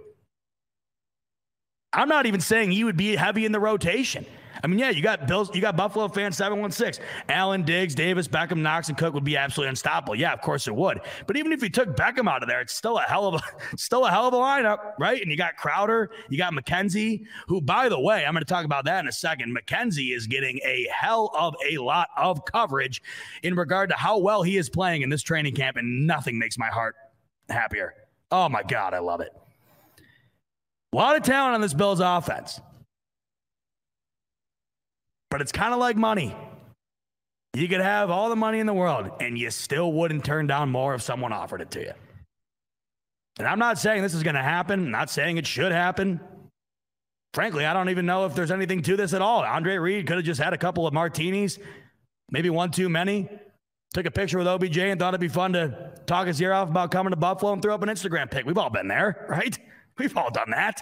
I'm not even saying he would be heavy in the rotation. I mean, yeah, you got Bills, you got Buffalo fans seven one six. Allen, Diggs, Davis, Beckham, Knox, and Cook would be absolutely unstoppable. Yeah, of course it would. But even if you took Beckham out of there, it's still a hell of a still a hell of a lineup, right? And you got Crowder, you got McKenzie, who, by the way, I'm going to talk about that in a second. McKenzie is getting a hell of a lot of coverage in regard to how well he is playing in this training camp, and nothing makes my heart happier. Oh my God, I love it. A lot of talent on this Bills offense. But it's kind of like money. You could have all the money in the world, and you still wouldn't turn down more if someone offered it to you. And I'm not saying this is going to happen. I'm not saying it should happen. Frankly, I don't even know if there's anything to this at all. Andre Reed could have just had a couple of martinis, maybe one too many, took a picture with O B J and thought it'd be fun to talk his ear off about coming to Buffalo and throw up an Instagram pic. We've all been there, right? We've all done that.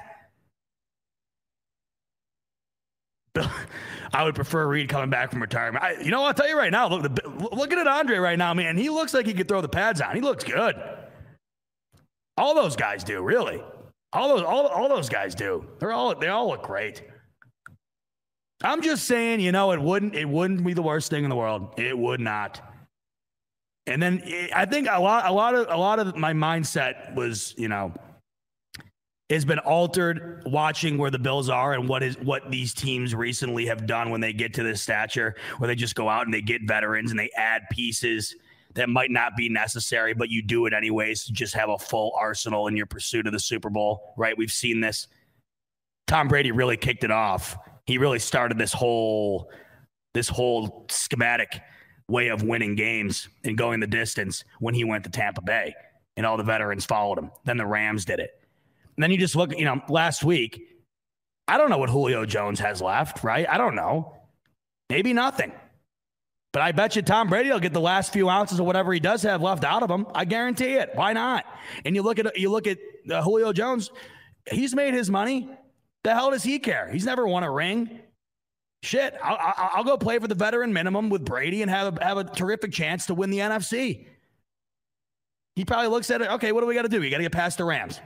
I would prefer Reed coming back from retirement. I, you know, I'll tell you right now, look, the, looking at Andre right now, man, he looks like he could throw the pads on. He looks good. All those guys do, really. All those, all, all those guys do. They're all, they all look great. I'm just saying, you know, it wouldn't, it wouldn't be the worst thing in the world. It would not. And then I think a lot, a lot of, a lot of my mindset was, you know, has been altered watching where the Bills are and what is what these teams recently have done when they get to this stature, where they just go out and they get veterans and they add pieces that might not be necessary, but you do it anyways to just have a full arsenal in your pursuit of the Super Bowl, right? We've seen this. Tom Brady really kicked it off. He really started this whole this whole schematic way of winning games and going the distance when he went to Tampa Bay, and all the veterans followed him. Then the Rams did it. And then you just look, you know, last week, I don't know what Julio Jones has left, right? I don't know. Maybe nothing. But I bet you Tom Brady will get the last few ounces of whatever he does have left out of him. I guarantee it. Why not? And you look at you look at uh, Julio Jones. He's made his money. The hell does he care? He's never won a ring. Shit, I'll, I'll, I'll go play for the veteran minimum with Brady and have a, have a terrific chance to win the N F C. He probably looks at it. Okay, what do we got to do? We got to get past the Rams.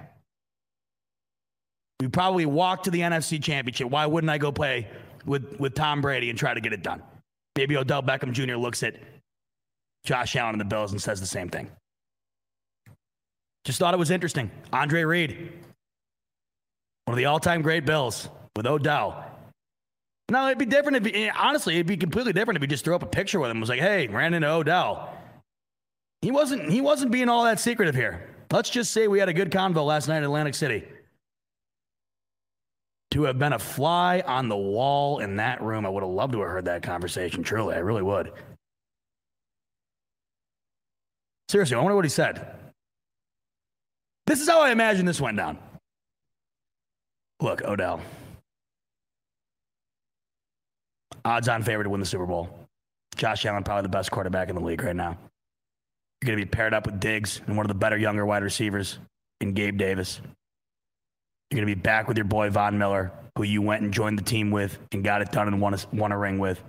We probably walk to the N F C Championship. Why wouldn't I go play with, with Tom Brady and try to get it done? Maybe Odell Beckham Junior looks at Josh Allen and the Bills and says the same thing. Just thought it was interesting. Andre Reed, one of the all-time great Bills with Odell. No, it'd be different if, he, honestly, it'd be completely different if he just threw up a picture with him. It was like, hey, ran into Odell. He wasn't, he wasn't being all that secretive here. Let's just say we had a good convo last night in Atlantic City. To have been a fly on the wall in that room, I would have loved to have heard that conversation. Truly, I really would. Seriously, I wonder what he said. This is how I imagine this went down. Look, Odell. Odds-on favorite to win the Super Bowl. Josh Allen, probably the best quarterback in the league right now. You're going to be paired up with Diggs and one of the better younger wide receivers in Gabe Davis. You're going to be back with your boy Von Miller, who you went and joined the team with and got it done and won a, won a ring with.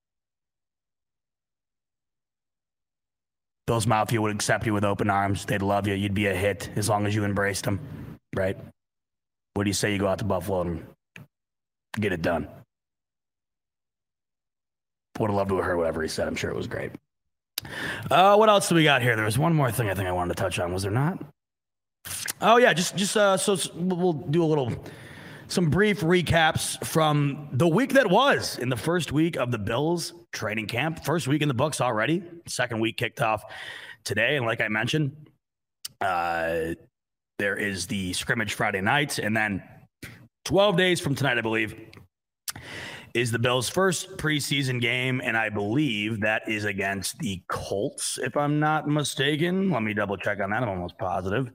Bills Mafia would accept you with open arms. They'd love you. You'd be a hit as long as you embraced them, right? What do you say you go out to Buffalo and get it done? Would have loved to have heard whatever he said. I'm sure it was great. Uh, what else do we got here? There was one more thing I think I wanted to touch on. Was there not? Oh, yeah. Just, just uh, so we'll do a little, some brief recaps from the week that was in the first week of the Bills training camp. First week in the books already. Second week kicked off today. And like I mentioned, uh, there is the scrimmage Friday night. And then twelve days from tonight, I believe, is the Bills' first preseason game, and I believe that is against the Colts, if I'm not mistaken. Let me double check on that. I'm almost positive.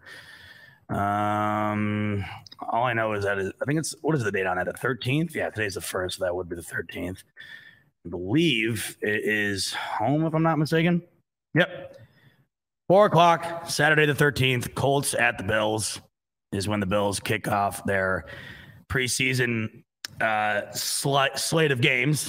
Um, all I know is that is, I think it's, what is the date on that? The thirteenth? Yeah, today's the first, so that would be the thirteenth. I believe it is home, if I'm not mistaken. Yep. Four o'clock, Saturday the thirteenth, Colts at the Bills is when the Bills kick off their preseason uh, sl- slate of games.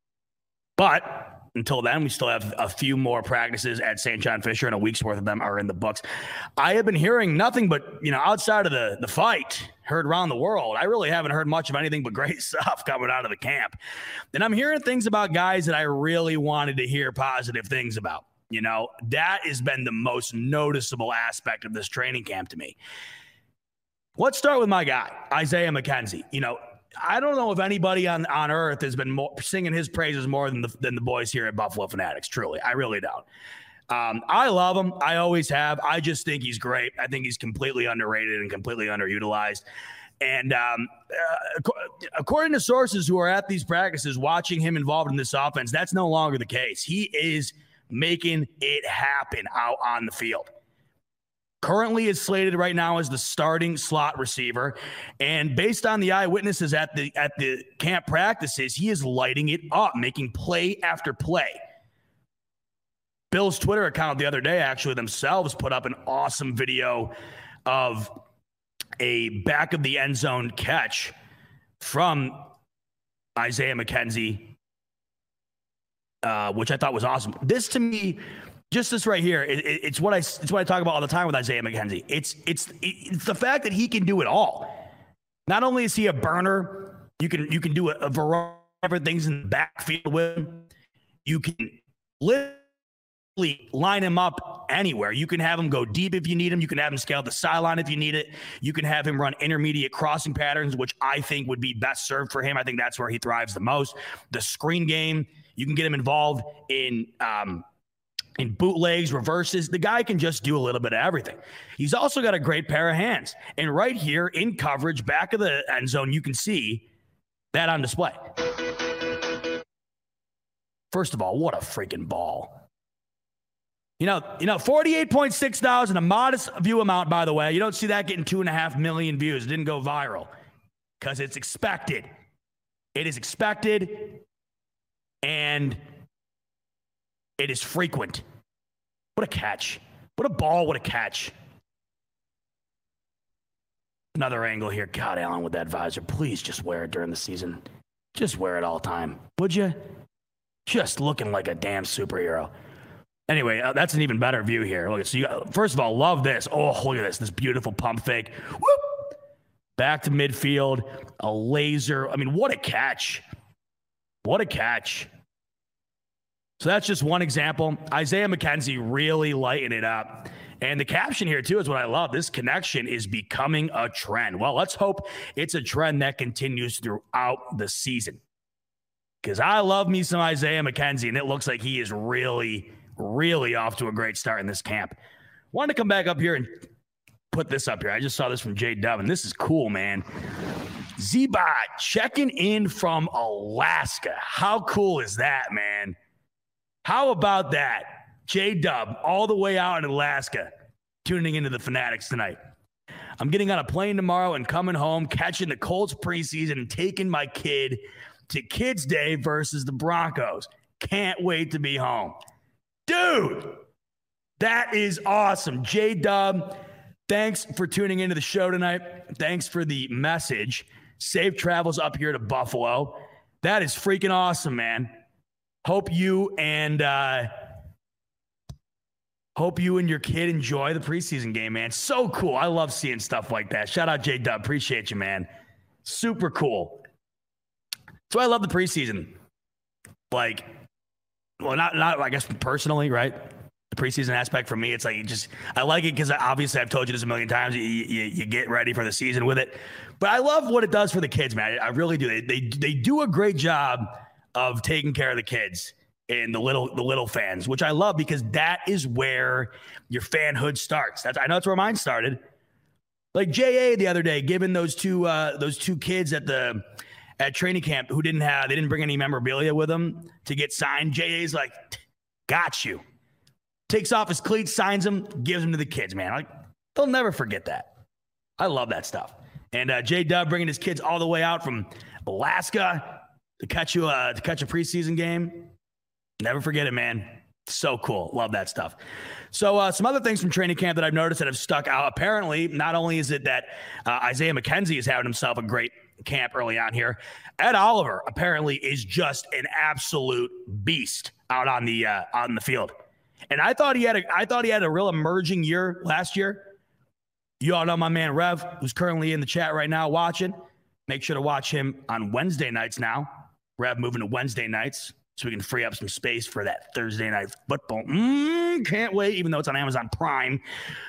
But until then, we still have a few more practices at Saint John Fisher, and a week's worth of them are in the books. I have been hearing nothing but, you know, outside of the, the fight, heard around the world, I really haven't heard much of anything but great stuff coming out of the camp. And I'm hearing things about guys that I really wanted to hear positive things about. You know, that has been the most noticeable aspect of this training camp to me. Let's start with my guy, Isaiah McKenzie. You know, I don't know if anybody on, on earth has been more, singing his praises more than the, than the boys here at Buffalo Fanatics. Truly, I really don't. Um, I love him. I always have. I just think he's great. I think he's completely underrated and completely underutilized. And um, uh, according to sources who are at these practices watching him involved in this offense, that's no longer the case. He is making it happen out on the field. Currently is slated right now as the starting slot receiver. And based on the eyewitnesses at the at the camp practices, he is lighting it up, making play after play. Bill's Twitter account the other day actually themselves put up an awesome video of a back of the end zone catch from Isaiah McKenzie, uh, which I thought was awesome. This to me, just this right here, it, it, it's what I it's what I talk about all the time with Isaiah McKenzie. It's it's it's the fact that he can do it all. Not only is he a burner, you can you can do a, a variety of things in the backfield with him. You can literally line him up anywhere. You can have him go deep if you need him. You can have him scale the sideline if you need it. You can have him run intermediate crossing patterns, which I think would be best served for him. I think that's where he thrives the most. The screen game, you can get him involved in um, in bootlegs, reverses. The guy can just do a little bit of everything. He's also got a great pair of hands. And right here in coverage, back of the end zone, you can see that on display. First of all, what a freaking ball. You know, you know, forty-eight point six thousand, a modest view amount, by the way. You don't see that getting two and a half million views. It didn't go viral because it's expected. It is expected, and it is frequent. What a catch. What a ball, what a catch. Another angle here. God, Allen, with that visor. Please just wear it during the season. Just wear it all the time. Would you? Just looking like a damn superhero. Anyway, uh, that's an even better view here. Look, so you got, first of all, love this. Oh, look at this. This beautiful pump fake. Whoop! Back to midfield. A laser. I mean, what a catch. What a catch. So that's just one example. Isaiah McKenzie really lighting it up. And the caption here, too, is what I love. This connection is becoming a trend. Well, let's hope it's a trend that continues throughout the season. Because I love me some Isaiah McKenzie, and it looks like he is really, really off to a great start in this camp. Wanted to come back up here and put this up here. I just saw this from Jay Dove, and this is cool, man. Z-Bot checking in from Alaska. How cool is that, man? How about that? J-Dub, all the way out in Alaska, tuning into the Fanatics tonight. I'm getting on a plane tomorrow and coming home, catching the Colts preseason and taking my kid to Kids Day versus the Broncos. Can't wait to be home. Dude, that is awesome. J-Dub, thanks for tuning into the show tonight. Thanks for the message. Safe travels up here to Buffalo. That is freaking awesome, man. Hope you and uh, hope you and your kid enjoy the preseason game, man. So cool. I love seeing stuff like that. Shout out J-Dub. Appreciate you, man. Super cool. So I love the preseason. Like, well, not, not I guess personally, right? The preseason aspect for me, it's like, you just, I like it because obviously I've told you this a million times. You, you, you get ready for the season with it. But I love what it does for the kids, man. I really do. They, they, they do a great job of taking care of the kids and the little, the little fans, which I love because that is where your fanhood starts. That's, I know that's where mine started. Like J A the other day, giving those two, uh, those two kids at the, at training camp who didn't have, they didn't bring any memorabilia with them to get signed. J A's like, got you. Takes off his cleats, signs them, gives them to the kids, man. Like, they'll never forget that. I love that stuff. And uh, J-Dub bringing his kids all the way out from Alaska to catch you uh, to catch a preseason game. Never forget it, man. So cool. Love that stuff. So uh, some other things from training camp that I've noticed that have stuck out. Apparently, not only is it that uh, Isaiah McKenzie is having himself a great camp early on here, Ed Oliver apparently is just an absolute beast out on the uh, on the field. And I thought he had a I thought he had a real emerging year last year. You all know my man Rev, who's currently in the chat right now watching. Make sure to watch him on Wednesday nights now. Rev moving to Wednesday nights so we can free up some space for that Thursday night football. Mm, can't wait, even though it's on Amazon Prime.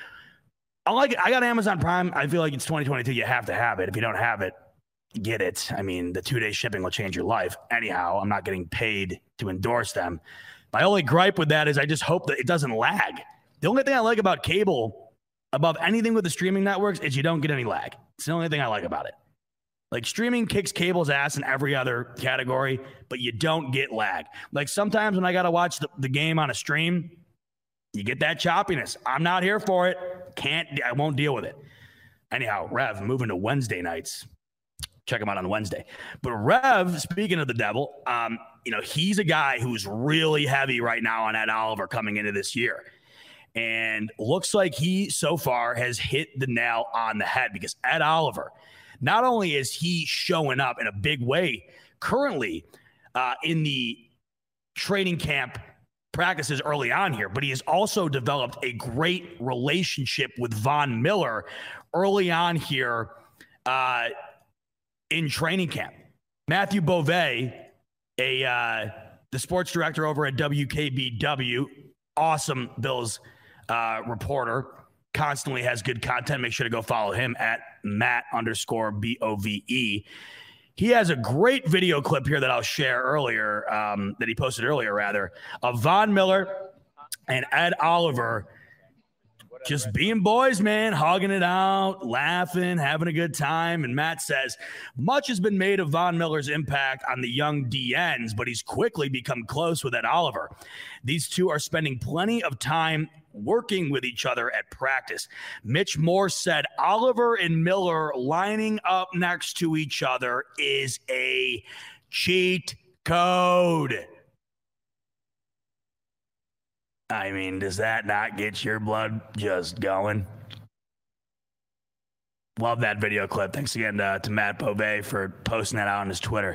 I like it. I got Amazon Prime. I feel like it's twenty twenty-two. You have to have it. If you don't have it, get it. I mean, the two-day shipping will change your life. Anyhow, I'm not getting paid to endorse them. My only gripe with that is I just hope that it doesn't lag. The only thing I like about cable, above anything with the streaming networks, is you don't get any lag. It's the only thing I like about it. Like, streaming kicks cable's ass in every other category, but you don't get lag. Like, sometimes when I got to watch the, the game on a stream, you get that choppiness. I'm not here for it. Can't, I won't deal with it. Anyhow, Rev, moving to Wednesday nights. Check him out on Wednesday. But Rev, speaking of the devil, um, you know, he's a guy who's really heavy right now on Ed Oliver coming into this year. And looks like he, so far, has hit the nail on the head because Ed Oliver, not only is he showing up in a big way currently uh, in the training camp practices early on here, but he has also developed a great relationship with Von Miller early on here uh, in training camp. Matthew Beauvais, a uh, the sports director over at W K B W, awesome Bills uh, reporter, constantly has good content. Make sure to go follow him at Matt underscore B O V E. He has a great video clip here that I'll share earlier, um, that he posted earlier, rather, of Von Miller and Ed Oliver just being boys, man, hogging it out, laughing, having a good time. And Matt says, much has been made of Von Miller's impact on the young D Ns, but he's quickly become close with Ed Oliver. These two are spending plenty of time working with each other at practice. Mitch Morse said Oliver and Miller lining up next to each other is a cheat code. I mean, does that not get your blood just going? Love that video clip. Thanks again to, to Matt Beauvais for posting that out on his Twitter.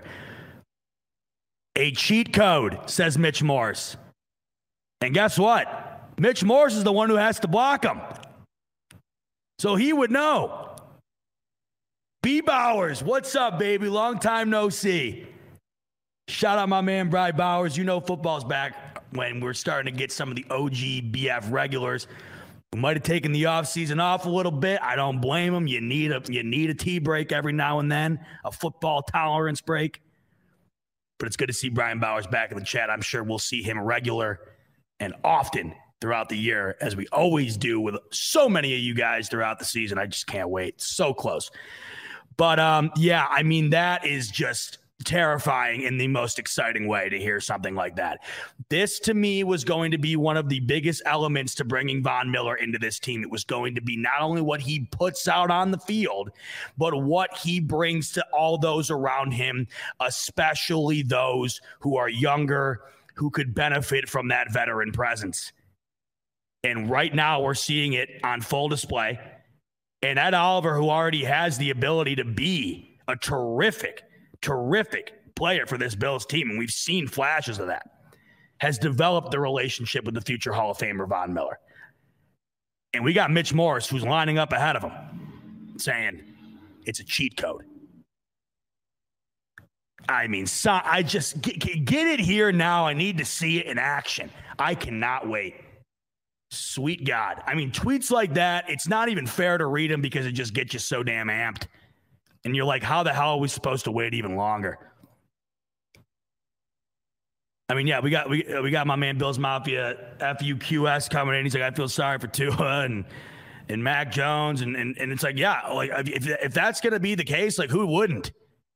A cheat code, says Mitch Morse. And guess what? Mitch Morse is the one who has to block him. So he would know. B. Bowers, what's up, baby? Long time no see. Shout out my man, Bry Bowers. You know football's back when we're starting to get some of the O G B F regulars who might have taken the offseason off a little bit. I don't blame them. You need a, you need a tea break every now and then, a football tolerance break. But it's good to see Brian Bowers back in the chat. I'm sure we'll see him regular and often throughout the year, as we always do with so many of you guys throughout the season. I just can't wait. So close. But, um, yeah, I mean, that is just terrifying in the most exciting way to hear something like that. This, to me, was going to be one of the biggest elements to bringing Von Miller into this team. It was going to be not only what he puts out on the field, but what he brings to all those around him, especially those who are younger, who could benefit from that veteran presence. And right now we're seeing it on full display. And Ed Oliver, who already has the ability to be a terrific terrific player for this Bills team, and we've seen flashes of that, has developed the relationship with the future Hall of Famer Von Miller. And we got Mitch Morris, who's lining up ahead of him, saying it's a cheat code. I mean, so, I just get, get it here now. I need to see it in action. I cannot wait. Sweet God. I mean, tweets like that, it's not even fair to read them because it just gets you so damn amped. And you're like, how the hell are we supposed to wait even longer? I mean, yeah, we got we we got my man Bills Mafia F U Q S coming in. He's like, I feel sorry for Tua and and Mac Jones, and and and it's like, yeah, like if if that's gonna be the case, like who wouldn't?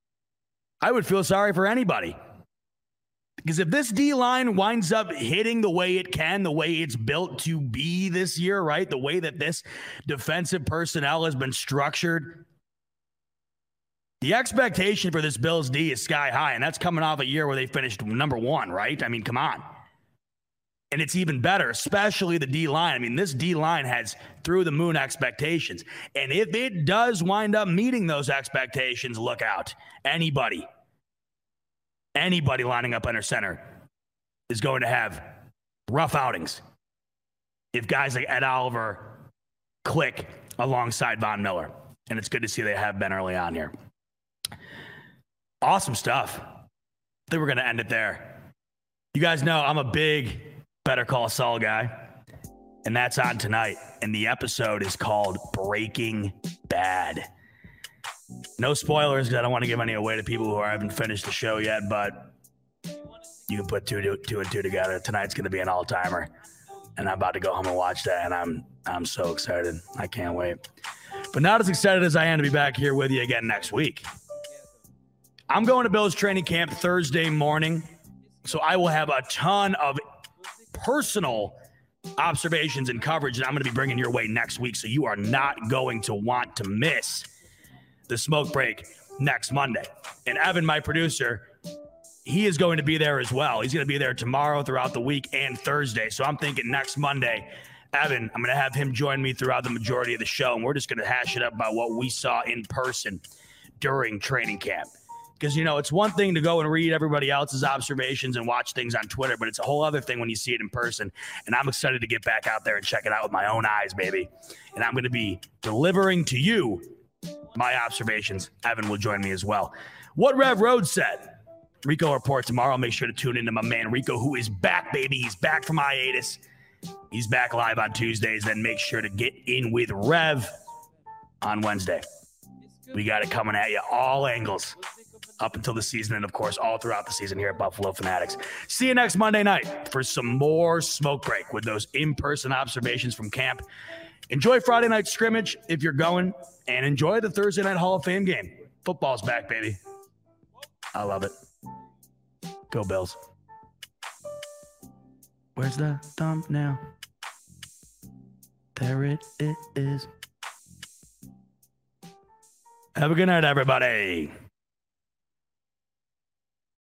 I would feel sorry for anybody. Because if this D-line winds up hitting the way it can, the way it's built to be this year, right? The way that this defensive personnel has been structured, the expectation for this Bills D is sky high, and that's coming off a year where they finished number one, right? I mean, come on. And it's even better, especially the D-line. I mean, this D-line has through-the-moon expectations. And if it does wind up meeting those expectations, look out. Anybody, anybody lining up under center is going to have rough outings if guys like Ed Oliver click alongside Von Miller. And it's good to see they have been early on here. Awesome stuff. I think we're going to end it there. You guys know I'm a big Better Call Saul guy, and that's on tonight. And the episode is called Breaking Bad. No spoilers because I don't want to give any away to people who haven't finished the show yet, but you can put two, two and two together. Tonight's going to be an all-timer, and I'm about to go home and watch that, and I'm I'm so excited. I can't wait. But not as excited as I am to be back here with you again next week. I'm going to Bills training camp Thursday morning, so I will have a ton of personal observations and coverage that I'm going to be bringing your way next week, so you are not going to want to miss the smoke break next Monday. And Evan, my producer, he is going to be there as well. He's going to be there tomorrow, throughout the week, and Thursday. So I'm thinking next Monday, Evan, I'm going to have him join me throughout the majority of the show, and we're just going to hash it up about what we saw in person during training camp. Because, you know, it's one thing to go and read everybody else's observations and watch things on Twitter, but it's a whole other thing when you see it in person. And I'm excited to get back out there and check it out with my own eyes, baby. And I'm going to be delivering to you my observations. Evan will join me as well. What Rev Road said. Rico report tomorrow. Make sure to tune into my man Rico, who is back, baby. He's back from hiatus. He's back live on Tuesdays. Then make sure to get in with Rev on Wednesday. We got it coming at you, all angles, up until the season, and of course, all throughout the season here at Buffalo Fanatics. See you next Monday night for some more smoke break with those in-person observations from camp. Enjoy Friday night scrimmage if you're going, and enjoy the Thursday night Hall of Fame game. Football's back, baby. I love it. Go Bills. Where's the thumbnail? There it is. Have a good night, everybody.